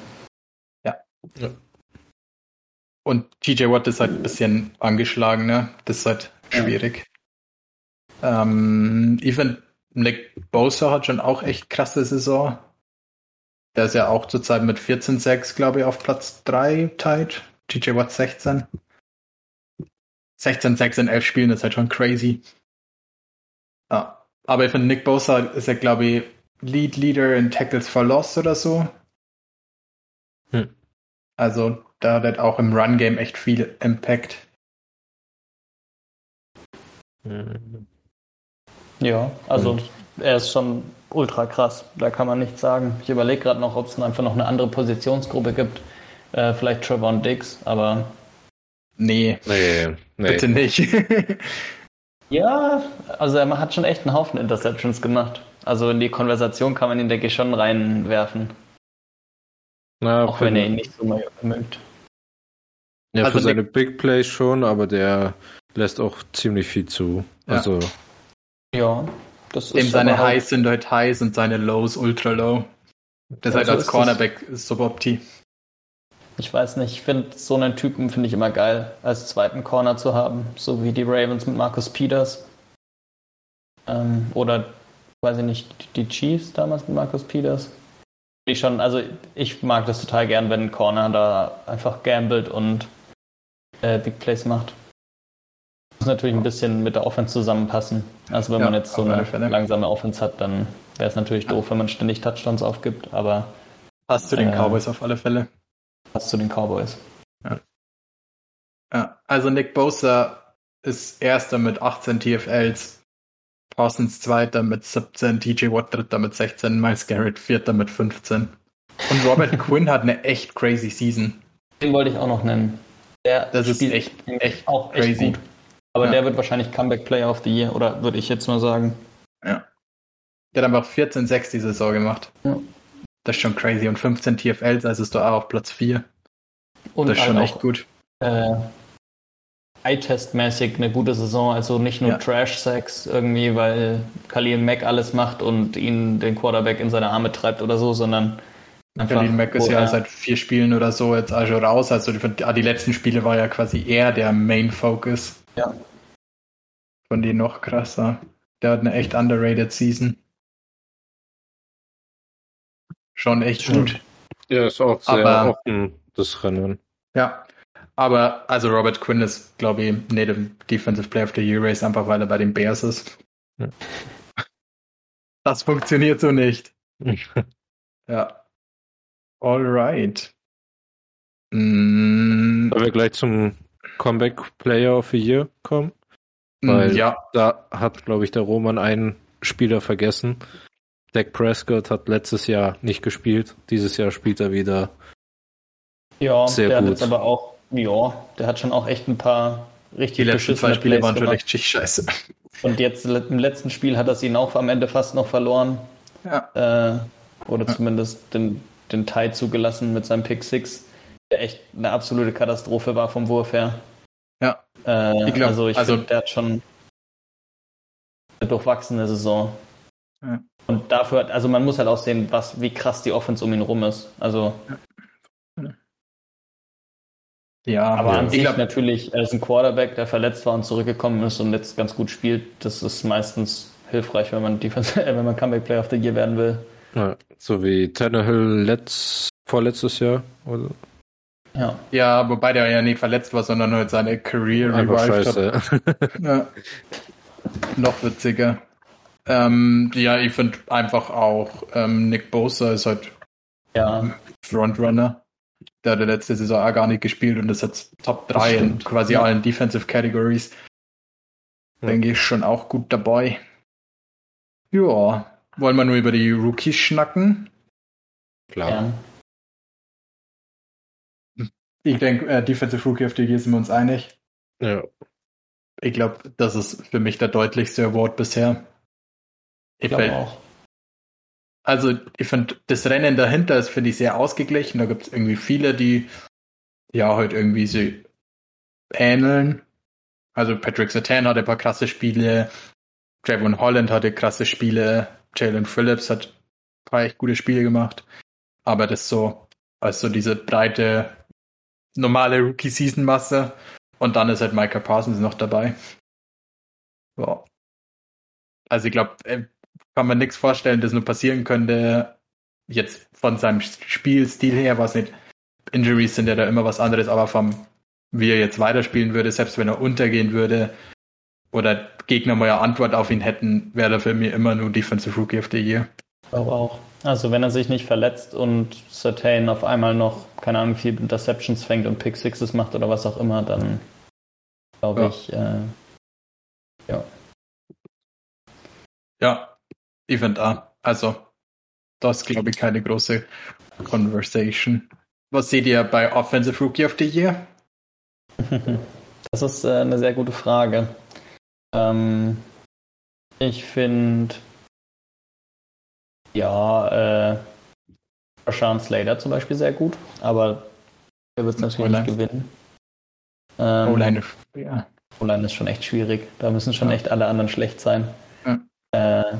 Und T J Watt ist halt ein bisschen angeschlagen, ne? Das ist halt Ja. schwierig. Ähm, ich finde, Nick Bosa hat schon auch echt krasse Saison. Der ist ja auch zurzeit mit vierzehn sechs, glaube ich, auf Platz drei tight. T J Watt sechzehn. sechzehn sechs in elf Spielen ist halt schon crazy. Ja. Aber ich finde, Nick Bosa ist ja, glaube ich, Lead Leader in Tackles for Loss oder so. Hm. Also da hat er auch im Run-Game echt viel Impact. Mhm. Ja, also Und- er ist schon ultra krass. Da kann man nichts sagen. Ich überlege gerade noch, ob es einfach noch eine andere Positionsgruppe gibt. Äh, vielleicht Trevon Diggs, aber Nee, Nee, nee. bitte nicht. ja, also er hat schon echt einen Haufen Interceptions gemacht. Also in die Konversation kann man ihn, denke ich, schon reinwerfen. Na, Auch für, wenn er ihn nicht so mögt. ja, Also für seine Nick- Big Plays schon, aber der lässt auch ziemlich viel zu. Ja. Also, Ja, das Dem ist seine aber halt- Highs sind halt Highs und seine Lows ultra low. Das Ja, halt so als ist es. Cornerback subopti. Ich weiß nicht, ich finde so einen Typen finde ich immer geil, als zweiten Corner zu haben, so wie die Ravens mit Marcus Peters. Ähm, oder, weiß ich nicht, die Chiefs damals mit Marcus Peters. Ich schon, also ich mag das total gern, wenn ein Corner da einfach gambelt und äh, Big Plays macht. Muss natürlich ein bisschen mit der Offense zusammenpassen. Also wenn Ja, man jetzt so auf alle eine Fälle. langsame Offense hat, dann wäre es natürlich doof, wenn man ständig Touchdowns aufgibt, aber Passt zu den Äh, Cowboys auf alle Fälle. passt zu den Cowboys. Ja, also Nick Bosa ist Erster mit achtzehn T F Ls, Parsons Zweiter mit siebzehn, T J Watt Dritter mit sechzehn, Miles Garrett Vierter mit fünfzehn. Und Robert Quinn hat eine echt crazy Season. Den wollte ich auch noch nennen. Der Das ist spielt echt, echt auch echt crazy. gut. Aber Ja. der wird wahrscheinlich Comeback Player of the Year, oder würde ich jetzt mal sagen. Ja. Der hat einfach vierzehn sechs die Saison gemacht. Ja. Das ist schon crazy. Und fünfzehn T F Ls, also ist du auch auf Platz vier. Und das ist schon halt echt auch, gut. Äh, Eye-Test-mäßig eine gute Saison, also nicht nur Ja. Trash-Sacks irgendwie, weil Khalil Mack alles macht und ihn den Quarterback in seine Arme treibt oder so, sondern einfach, Khalil Mack ist wo ja er- seit vier Spielen oder so jetzt also raus. Also die, die letzten Spiele war ja quasi er der Main-Focus. Ja. Von denen noch krasser. Der hat eine echt underrated Season. Schon echt Schon. gut. Ja, ist auch sehr Aber- offen, das Rennen. Ja. Aber also Robert Quinn ist, glaube ich, Native Defensive Player of the Year Race, einfach weil er bei den Bears ist. Ja. Das funktioniert so nicht. Ja. Alright. Mm, Sollen wir gleich zum Comeback Player of the Year kommen? Weil ja, da hat, glaube ich, der Roman einen Spieler vergessen. Dak Prescott hat letztes Jahr nicht gespielt. Dieses Jahr spielt er wieder. Ja, Sehr der hat gut. jetzt aber auch, ja, der hat schon auch echt ein paar richtig die letzten zwei beschissene Spiele Plays waren schon gemacht. echt schick scheiße. Und jetzt im letzten Spiel hat er es ihn auch am Ende fast noch verloren. Ja. Äh, oder Ja. zumindest den, den Tie zugelassen mit seinem Pick Six, der echt eine absolute Katastrophe war vom Wurf her. Ja. Äh, Ich glaub, also ich also- finde, der hat schon eine durchwachsene Saison. Ja. Und dafür, also man muss halt auch sehen, was, wie krass die Offense um ihn rum ist. Also, Ja, aber ja. an ich sich glaube, natürlich, er ist ein Quarterback, der verletzt war und zurückgekommen ist und jetzt ganz gut spielt. Das ist meistens hilfreich, wenn man Defense, wenn man Comeback Player of the Year werden will. Ja, so wie Tannehill letzt, vorletztes Jahr. Oder? Ja. ja, wobei der ja nicht verletzt war, sondern nur seine Career Einfach revived hat. scheiße. Ja. Noch witziger. Ähm, ja, ich finde einfach auch ähm, Nick Bosa ist halt Ja, Frontrunner. Der hat letzte Saison auch gar nicht gespielt und ist jetzt Top drei in stimmt. quasi Ja. allen Defensive Categories. Ja. Denke ich schon auch gut dabei. Ja, wollen wir nur über die Rookies schnacken? Klar. gern. Ich denke, äh, Defensive Rookie of the Year sind wir uns einig. Ja. Ich glaube, das ist für mich der deutlichste Award bisher. Ich Ich glaube find- auch. Also, ich finde, das Rennen dahinter ist, finde ich, sehr ausgeglichen. Da gibt es irgendwie viele, die ja halt irgendwie sie ähneln. Also, Patrick Surtain hatte ein paar krasse Spiele. Javon Holland hatte krasse Spiele. Jalen Phillips hat ein paar echt gute Spiele gemacht. Aber das so, als so diese breite, normale Rookie-Season-Masse. Und dann ist halt Micah Parsons noch dabei. Ja. Also, ich glaube, kann man nichts vorstellen, das nur passieren könnte. Jetzt von seinem Spielstil her, was nicht, Injuries sind ja da immer was anderes, aber vom, wie er jetzt weiterspielen würde, selbst wenn er untergehen würde oder Gegner mal eine Antwort auf ihn hätten, wäre er für mich immer nur Defensive Rookie of the Year. Ich glaube auch. Also wenn er sich nicht verletzt und Surtain auf einmal noch, keine Ahnung, viel Interceptions fängt und Pick Sixes macht oder was auch immer, dann glaube Ja. ich, äh, ja. Ja, ich finde auch. Also, das ist, glaube ich, keine große Conversation. Was seht ihr bei Offensive Rookie of the Year? Das ist äh, eine sehr gute Frage. Ähm, ich finde, ja, äh, Rashawn Slater zum Beispiel sehr gut, aber er wird es natürlich O-Line. nicht gewinnen. Ähm, O-Line, ja. O-Line ist schon echt schwierig. Da müssen schon Ja. echt alle anderen schlecht sein. Ja. Äh,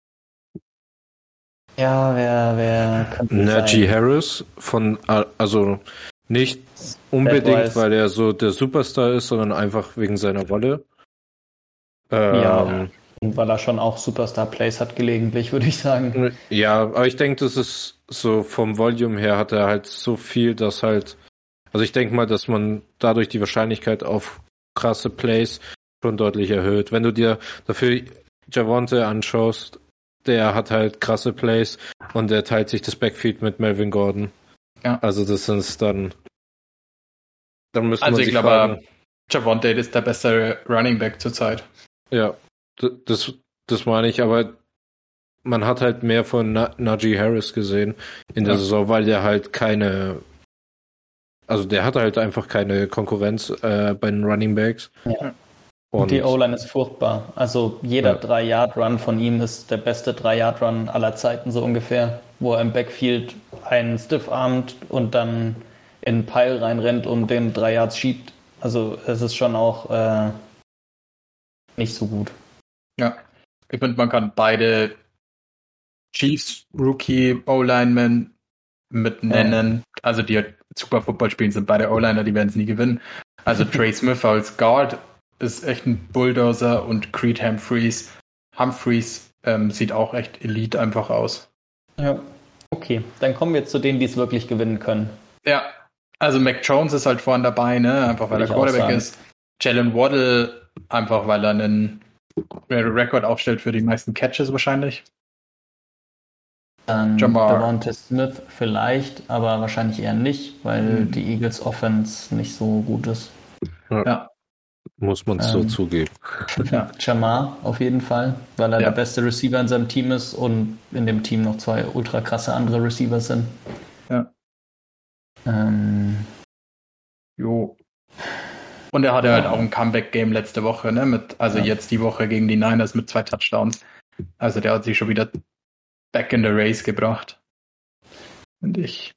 ja, wer, wer könnte es Najee sein? Harris von, also nicht unbedingt, Stat-wise. weil er so der Superstar ist, sondern einfach wegen seiner Rolle. Ähm, Ja. Und weil er schon auch Superstar-Plays hat gelegentlich, würde ich sagen. Ja, aber ich denke, das ist so vom Volume her hat er halt so viel, dass halt, also ich denke mal, dass man dadurch die Wahrscheinlichkeit auf krasse Plays schon deutlich erhöht. Wenn du dir dafür Javonte anschaust, der hat halt krasse Plays und der teilt sich das Backfield mit Melvin Gordon. Ja. Also das ist dann, dann müsste Also man ich sich glaube, fragen, Javonte ist der bessere Running Back zurzeit. ja, d- das, das meine ich, aber man hat halt mehr von Na- Najee Harris gesehen in der Ja. Saison, weil der halt keine also der hat halt einfach keine Konkurrenz äh, bei den Running Backs. Ja. Und, und die O-Line ist furchtbar. Also jeder ja. drei-Yard-Run von ihm ist der beste drei-Yard-Run aller Zeiten, so ungefähr, wo er im Backfield einen Stiff-armt und dann in einen Pile reinrennt und den drei Yards schiebt. Also es ist schon auch äh, nicht so gut. Ja, ich finde, man kann beide Chiefs Rookie O-Linemen mit nennen. Ja. Also die halt super Football spielen, sind beide O-Liner, die werden es nie gewinnen. Also Trey Smith als Guard ist echt ein Bulldozer und Creed Humphreys, Humphreys ähm, sieht auch echt Elite einfach aus. Ja, okay. Dann kommen wir zu denen, die es wirklich gewinnen können. Ja, also Mac Jones ist halt vorne dabei, ne? Einfach weil er Quarterback ist. Jalen Waddle, einfach weil er einen Rekord aufstellt für die meisten Catches wahrscheinlich. Dann Devonta Smith vielleicht, aber wahrscheinlich eher nicht, weil mhm. die Eagles Offense nicht so gut ist. Ja. ja. Muss man ähm, so zugeben. Ja, Jamar auf jeden Fall, weil er ja. der beste Receiver in seinem Team ist und in dem Team noch zwei ultra krasse andere Receiver sind. Ja. Ähm, jo. Und er hatte ja. halt auch ein Comeback-Game letzte Woche, ne? Mit, also ja. jetzt die Woche gegen die Niners mit zwei Touchdowns. Also der hat sich schon wieder back in the race gebracht. Finde ich.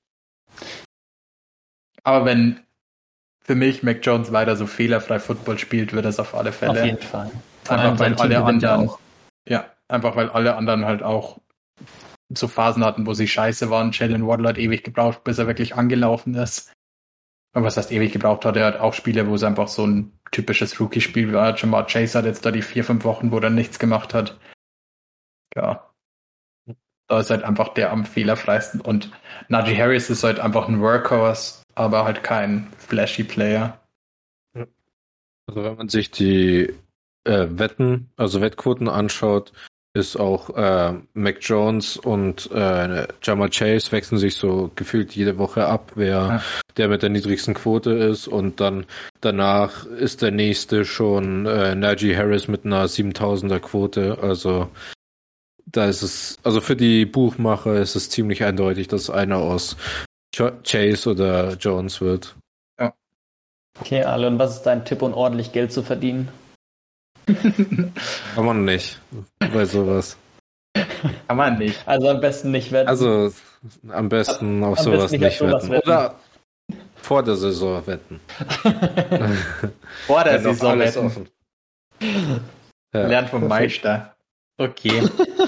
Aber wenn für mich Mac Jones weiter so fehlerfrei Football spielt, wird das auf alle Fälle. Auf jeden Fall. Einfach weil alle anderen, ja, einfach weil alle anderen halt auch so Phasen hatten, wo sie scheiße waren. Jalen Waddle hat ewig gebraucht, bis er wirklich angelaufen ist. Und was heißt ewig gebraucht hat, er hat auch Spiele, wo es einfach so ein typisches Rookie-Spiel war. Jamar Chase hat jetzt da die vier, fünf Wochen, wo er nichts gemacht hat. Ja. Da ist halt einfach der am fehlerfreisten. Und Najee Harris ist halt einfach ein Workhorse, aber halt kein flashy Player. Also wenn man sich die äh, Wetten, also Wettquoten anschaut, ist auch äh, Mac Jones und äh, Jamar Chase wechseln sich so gefühlt jede Woche ab, wer ja. der mit der niedrigsten Quote ist, und dann danach ist der nächste schon äh, Najee Harris mit einer siebentausender Quote. Also da ist es, also für die Buchmacher ist es ziemlich eindeutig, dass einer aus Chase oder Jones wird. Ja. Okay, Ale, und was ist dein Tipp, um ordentlich Geld zu verdienen? Kann man nicht, bei sowas. Kann man nicht. Also am besten nicht wetten. Also am besten auf am sowas besten nicht, nicht wetten. wetten. Oder vor der Saison wetten. Vor der Saison wetten. Offen. Ja. Lernt vom Meister. Okay.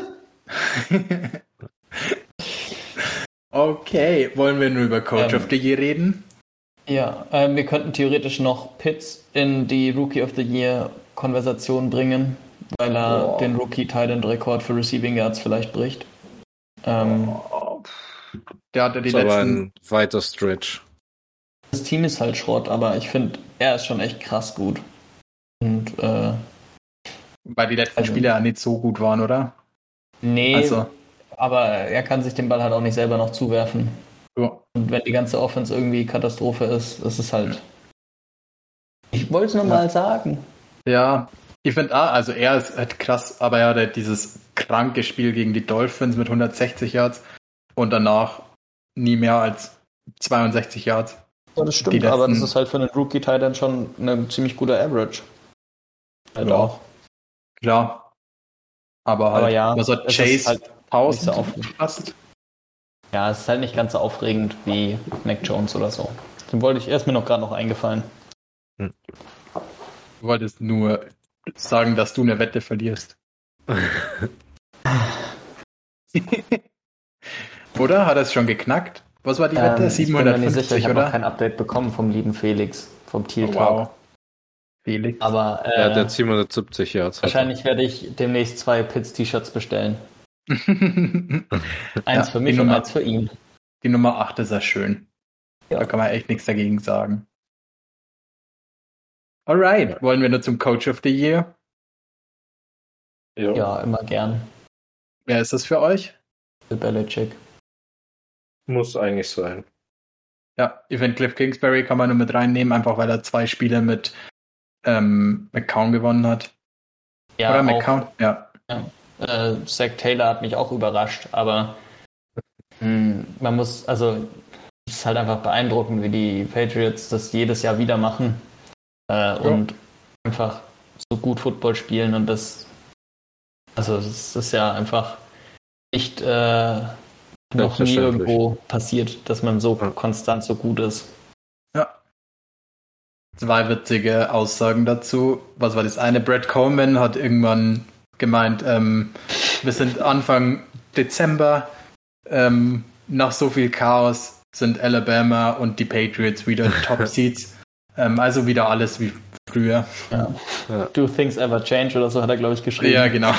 Okay, wollen wir nur über Coach ähm, of the Year reden? Ja, äh, wir könnten theoretisch noch Pitts in die Rookie of the Year Konversation bringen, weil er oh. den Rookie-Tight-End-Rekord für Receiving Yards vielleicht bricht. Ähm, oh. Der hatte die das letzten... aber ein weiter Stretch. Das Team ist halt Schrott, aber ich finde, er ist schon echt krass gut. Und, äh, weil die letzten also, Spiele ja nicht so gut waren, oder? Nee, also. Aber er kann sich den Ball halt auch nicht selber noch zuwerfen. Ja. Und wenn die ganze Offense irgendwie Katastrophe ist, ist es halt... Ich wollte es nur ja. mal sagen. Ja, ich finde, ah, also er ist halt krass, aber er hat halt dieses kranke Spiel gegen die Dolphins mit hundertsechzig Yards und danach nie mehr als zweiundsechzig Yards. Ja, das stimmt, aber das ist halt für einen Rookie-Tight End schon ein ziemlich guter Average. Halt ja, auch. Klar. Aber halt, aber ja, was hat Chase halt tausend so fast? Ja, es ist halt nicht ganz so aufregend wie Mac Jones oder so. Den wollte ich, er ist mir noch gerade noch eingefallen. Hm. Du wolltest nur sagen, dass du eine Wette verlierst. Oder? Hat er es schon geknackt? Was war die ähm, Wette? siebenhundertfünfzig, ich bin mir nicht sicher, ich oder? Ich habe noch kein Update bekommen vom lieben Felix, vom Teal Talk. Oh, wow. Felix. Aber äh, ja, der hat siebenhundertsiebzig Yards. Wahrscheinlich werde ich demnächst zwei Pitts-T-Shirts bestellen. eins ja, für mich Nummer, und eins für ihn. Die Nummer acht ist ja schön. Ja. Da kann man echt nichts dagegen sagen. Alright, wollen wir nur zum Coach of the Year? Ja, ja, immer gern. Wer ist das für euch? Bill Belichick. Muss eigentlich sein. Ja, ich finde, Cliff Kingsbury kann man nur mit reinnehmen, einfach weil er zwei Spiele mit ähm, McCown gewonnen hat. Ja, Oder McCown? auch, ja. ja. Äh, Zach Taylor hat mich auch überrascht, aber mh, man muss, also ist halt einfach beeindruckend, wie die Patriots das jedes Jahr wieder machen äh, und einfach so gut Football spielen und das, also es ist ja einfach nicht äh, noch nie irgendwo passiert, dass man so ja. konstant so gut ist. Ja. Zwei witzige Aussagen dazu. Was war das eine? Brett Coleman hat irgendwann gemeint, ähm, wir sind Anfang Dezember, ähm, nach so viel Chaos sind Alabama und die Patriots wieder Top Seeds. ähm, also wieder alles wie früher. Ja. Ja. Do things ever change oder so hat er, glaube ich, geschrieben. Ja, genau.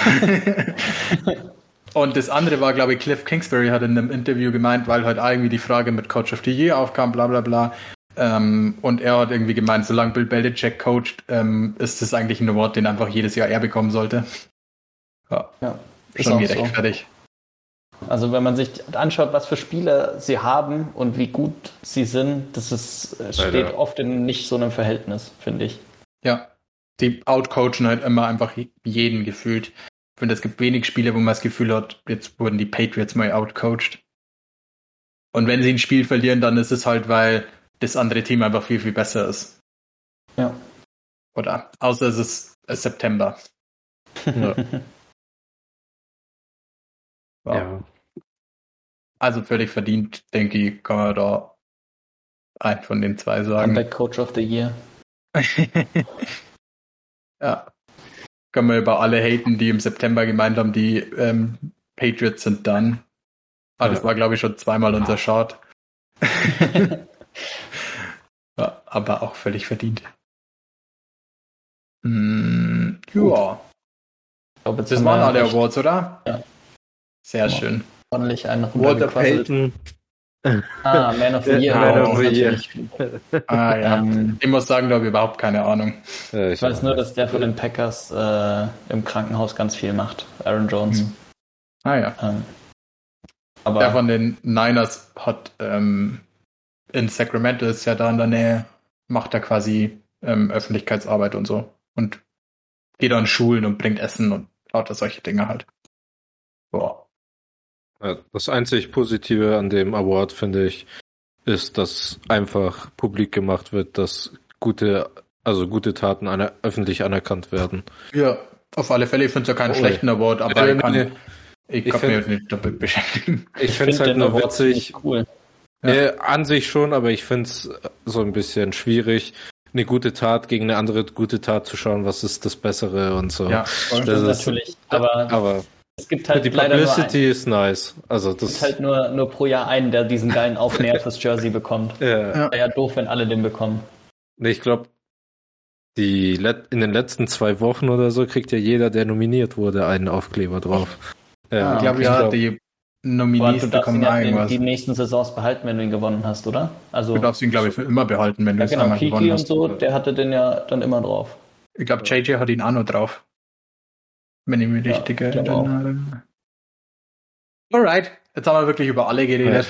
Und das andere war, glaube ich, Cliff Kingsbury hat in einem Interview gemeint, weil halt irgendwie die Frage mit Coach of the Year aufkam, bla bla bla. Ähm, und er hat irgendwie gemeint, solange Bill Belichick coacht, ähm, ist das eigentlich ein Award, den einfach jedes Jahr er bekommen sollte. Ja, ja schon gerechtfertigt. So. Also wenn man sich anschaut, was für Spieler sie haben und wie gut sie sind, das ist, steht ja. oft in nicht so einem Verhältnis, finde ich. Ja, die outcoachen halt immer einfach jeden gefühlt. Ich finde, es gibt wenig Spiele, wo man das Gefühl hat, jetzt wurden die Patriots mal outcoached. Und wenn sie ein Spiel verlieren, dann ist es halt, weil das andere Team einfach viel, viel besser ist. Ja. Oder? Außer es ist September. Ja. Wow. Ja. Also völlig verdient, denke ich, kann man da einen von den zwei sagen. Comeback Coach of the Year. Ja. Können wir über alle haten, die im September gemeint haben, die ähm, Patriots sind done. Ah, das ja. war, glaube ich, schon zweimal unser Chart. Ja, aber auch völlig verdient. Mm, ja. Ich glaube, das waren alle Awards, oder? Ja. Sehr ja. schön. Ordentlich einen Walter Payton. Ah, Man of the Year. Man of the Year. Ah ja, ähm, ich muss sagen, da habe ich überhaupt keine Ahnung. Ja, ich, ich weiß nur, dass der von den Packers äh, im Krankenhaus ganz viel macht. Aaron Jones. Hm. Ah ja. Ähm, aber der von den Niners hat ähm, in Sacramento, ist ja da in der Nähe, macht er quasi ähm, Öffentlichkeitsarbeit und so. Und geht an Schulen und bringt Essen und lauter solche Dinge halt. Boah. Das einzig Positive an dem Award, finde ich, ist, dass einfach publik gemacht wird, dass gute, also gute Taten aner- öffentlich anerkannt werden. Ja, auf alle Fälle. Ich finde es ja keinen oh, schlechten Award, aber ja, ich kann, nee. ich kann mich nicht damit beschäftigen. Ich, ich finde es halt nur witzig. Cool. Ja. Nee, an sich schon, aber ich finde es so ein bisschen schwierig, eine gute Tat gegen eine andere gute Tat zu schauen, was ist das Bessere und so. Ja, das, das ist natürlich. Aber, aber es gibt halt die Publicity ist nice. Also das es gibt halt nur, nur pro Jahr einen, der diesen geilen Aufnäher fürs Jersey bekommt. Ja. Wäre ja doof, wenn alle den bekommen. Nee, ich glaube, die Let- in den letzten zwei Wochen oder so kriegt ja jeder, der nominiert wurde, einen Aufkleber drauf. Ja, ah, ich glaube, ja, glaub, die Nominees bekommen ja irgendwas. Die nächsten Saisons behalten, wenn du ihn gewonnen hast, oder? Also, du darfst ihn, glaube ich, für immer behalten, wenn ja, du es genau, einmal Kiki gewonnen hast. Und so, der hatte den ja dann immer drauf. Ich glaube, J J hat ihn auch noch drauf. Wenn ich mich ja, richtig erinnere. Alright, jetzt haben wir wirklich über alle geredet.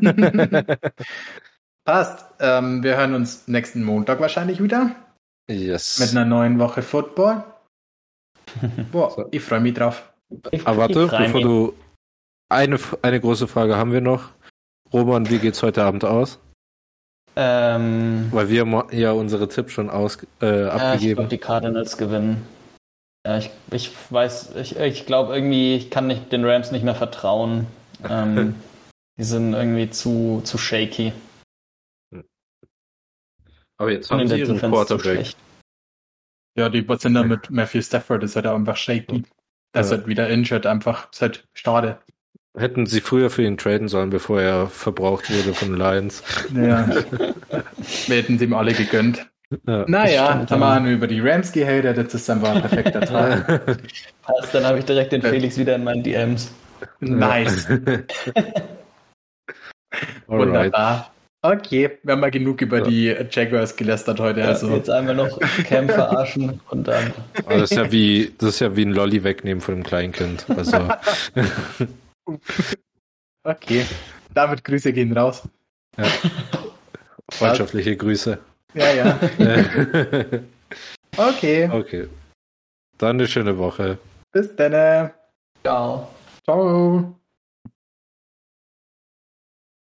Passt. Ähm, wir hören uns nächsten Montag wahrscheinlich wieder. Yes. Mit einer neuen Woche Football. Boah, so. Ich freue mich drauf. Ich, Aber warte, bevor du... Eine, eine große Frage haben wir noch. Roman, wie geht's heute Abend aus? Ähm, Weil wir haben ja unsere Tipps schon aus, äh, abgegeben. Ja, ich glaube, die Cardinals gewinnen. Ja, ich, ich weiß, ich, ich glaube irgendwie, ich kann nicht, den Rams nicht mehr vertrauen. Ähm, die sind irgendwie zu, zu shaky. Aber jetzt haben sie ihren Quarterback. Ja, die sind da mit Matthew Stafford, ist halt einfach shaky. Das ja. ist halt wieder injured, einfach, ist halt schade. Hätten sie früher für ihn traden sollen, bevor er verbraucht wurde von Lions. Ja. Wir hätten sie ihm alle gegönnt. Ja, naja, stimmt, haben wir ja. über die Rams gehatet, jetzt ist einfach ein perfekter Tag. Passt, dann habe ich direkt den Felix wieder in meinen D Ms. Nice. Wunderbar. Okay, wir haben mal genug über ja. die Jaguars gelästert heute. Ja, also. Jetzt einmal noch Cam verarschen und dann... Aber das ist ja wie, das ist ja wie ein Lolli wegnehmen von einem Kleinkind. Also. Okay, damit Grüße gehen raus. Ja. Freundschaftliche Grüße. Ja, ja. Okay. Okay. Dann eine schöne Woche. Bis dann. Ciao. Ciao.